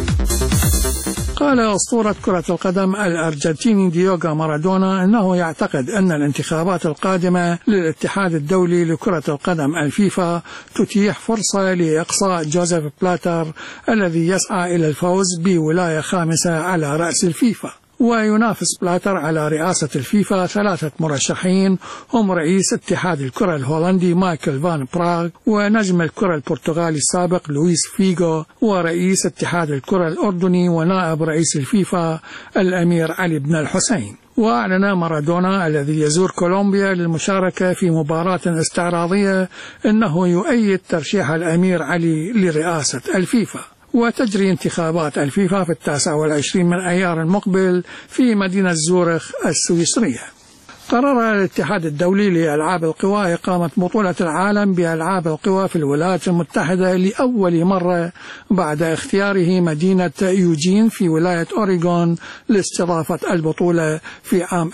قال أسطورة كرة القدم الأرجنتيني ديوغو مارادونا أنه يعتقد أن الانتخابات القادمة للاتحاد الدولي لكرة القدم الفيفا تتيح فرصة لإقصاء جوزيف بلاتر الذي يسعى إلى الفوز بولاية خامسة على رأس الفيفا. وينافس بلاتر على رئاسة الفيفا 3 مرشحين هم رئيس اتحاد الكرة الهولندي مايكل فان براغ، ونجم الكرة البرتغالي السابق لويس فيغو، ورئيس اتحاد الكرة الأردني ونائب رئيس الفيفا الأمير علي بن الحسين. وأعلن مارادونا الذي يزور كولومبيا للمشاركة في مباراة استعراضية أنه يؤيد ترشيح الأمير علي لرئاسة الفيفا. وتجري انتخابات الفيفا في 29 من أيار المقبل في مدينة زورخ السويسرية. قرر الاتحاد الدولي لألعاب القوى إقامة بطولة العالم بألعاب القوى في الولايات المتحدة لأول مرة بعد اختياره مدينة يوجين في ولاية أوريغون لاستضافة البطولة في عام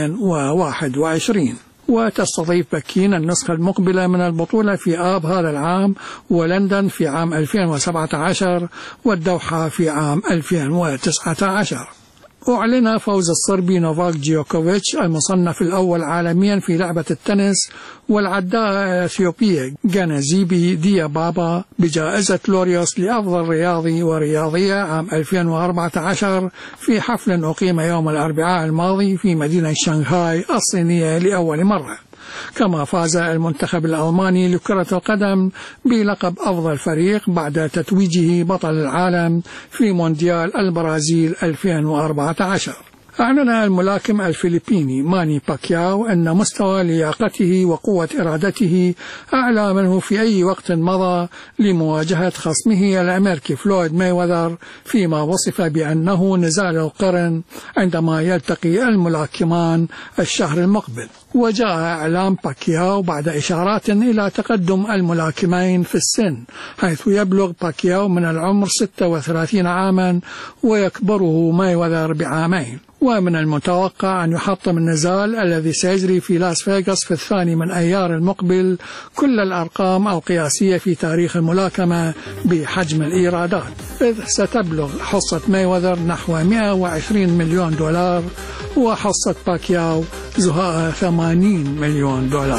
2021. وتستضيف بكين النسخة المقبلة من البطولة في آب هذا العام، ولندن في عام 2017، والدوحة في عام 2019. أعلن فوز الصربي نوفاك جوكوفيتش المصنف الأول عالميا في لعبة التنس والعداء الأثيوبية جانازيبي ديابابا بجائزة لوريوس لأفضل رياضي ورياضية عام 2014 في حفل أقيم يوم الأربعاء الماضي في مدينة شنغهاي الصينية لأول مرة. كما فاز المنتخب الألماني لكرة القدم بلقب أفضل فريق بعد تتويجه بطل العالم في مونديال البرازيل 2014. أعلن الملاكم الفلبيني ماني باكياو أن مستوى لياقته وقوة إرادته أعلى منه في أي وقت مضى لمواجهة خصمه الأمريكي فلويد مايوذر، فيما وصف بأنه نزال القرن عندما يلتقي الملاكمان الشهر المقبل. وجاء إعلام باكياو بعد إشارات إلى تقدم الملاكمين في السن، حيث يبلغ باكياو من العمر 36 عاما ويكبره مايوذر بعامين. ومن المتوقع أن يحطم النزال الذي سيجري في لاس فيغاس في 2 من أيار المقبل كل الأرقام القياسية في تاريخ الملاكمة بحجم الإيرادات، إذ ستبلغ حصة مايوذر نحو 120 مليون دولار، وحصة باكياو زهاء 80 مليون دولار.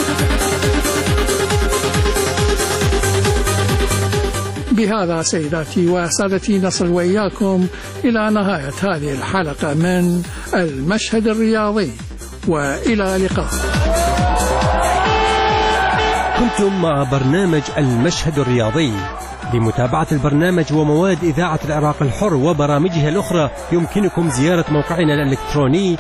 بهذا سيداتي وسادتي نصل وإياكم إلى نهاية هذه الحلقة من المشهد الرياضي، وإلى اللقاء. كنتم مع برنامج المشهد الرياضي. لمتابعة البرنامج ومواد إذاعة العراق الحر وبرامجها الأخرى يمكنكم زيارة موقعنا الإلكتروني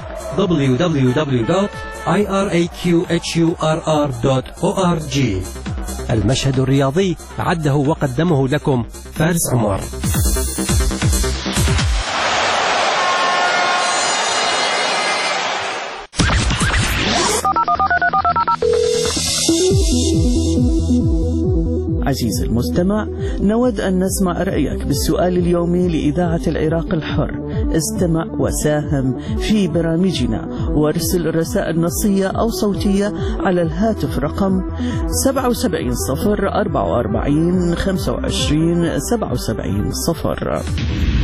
www.iraqhurr.org. المشهد الرياضي عده وقدمه لكم فارس عمر. عزيزي المستمع، نود أن نسمع رأيك بالسؤال اليومي لإذاعة العراق الحر. استمع وساهم في برامجنا وارسل رسائل نصية أو صوتية على الهاتف رقم 77 0 44 25 77 0.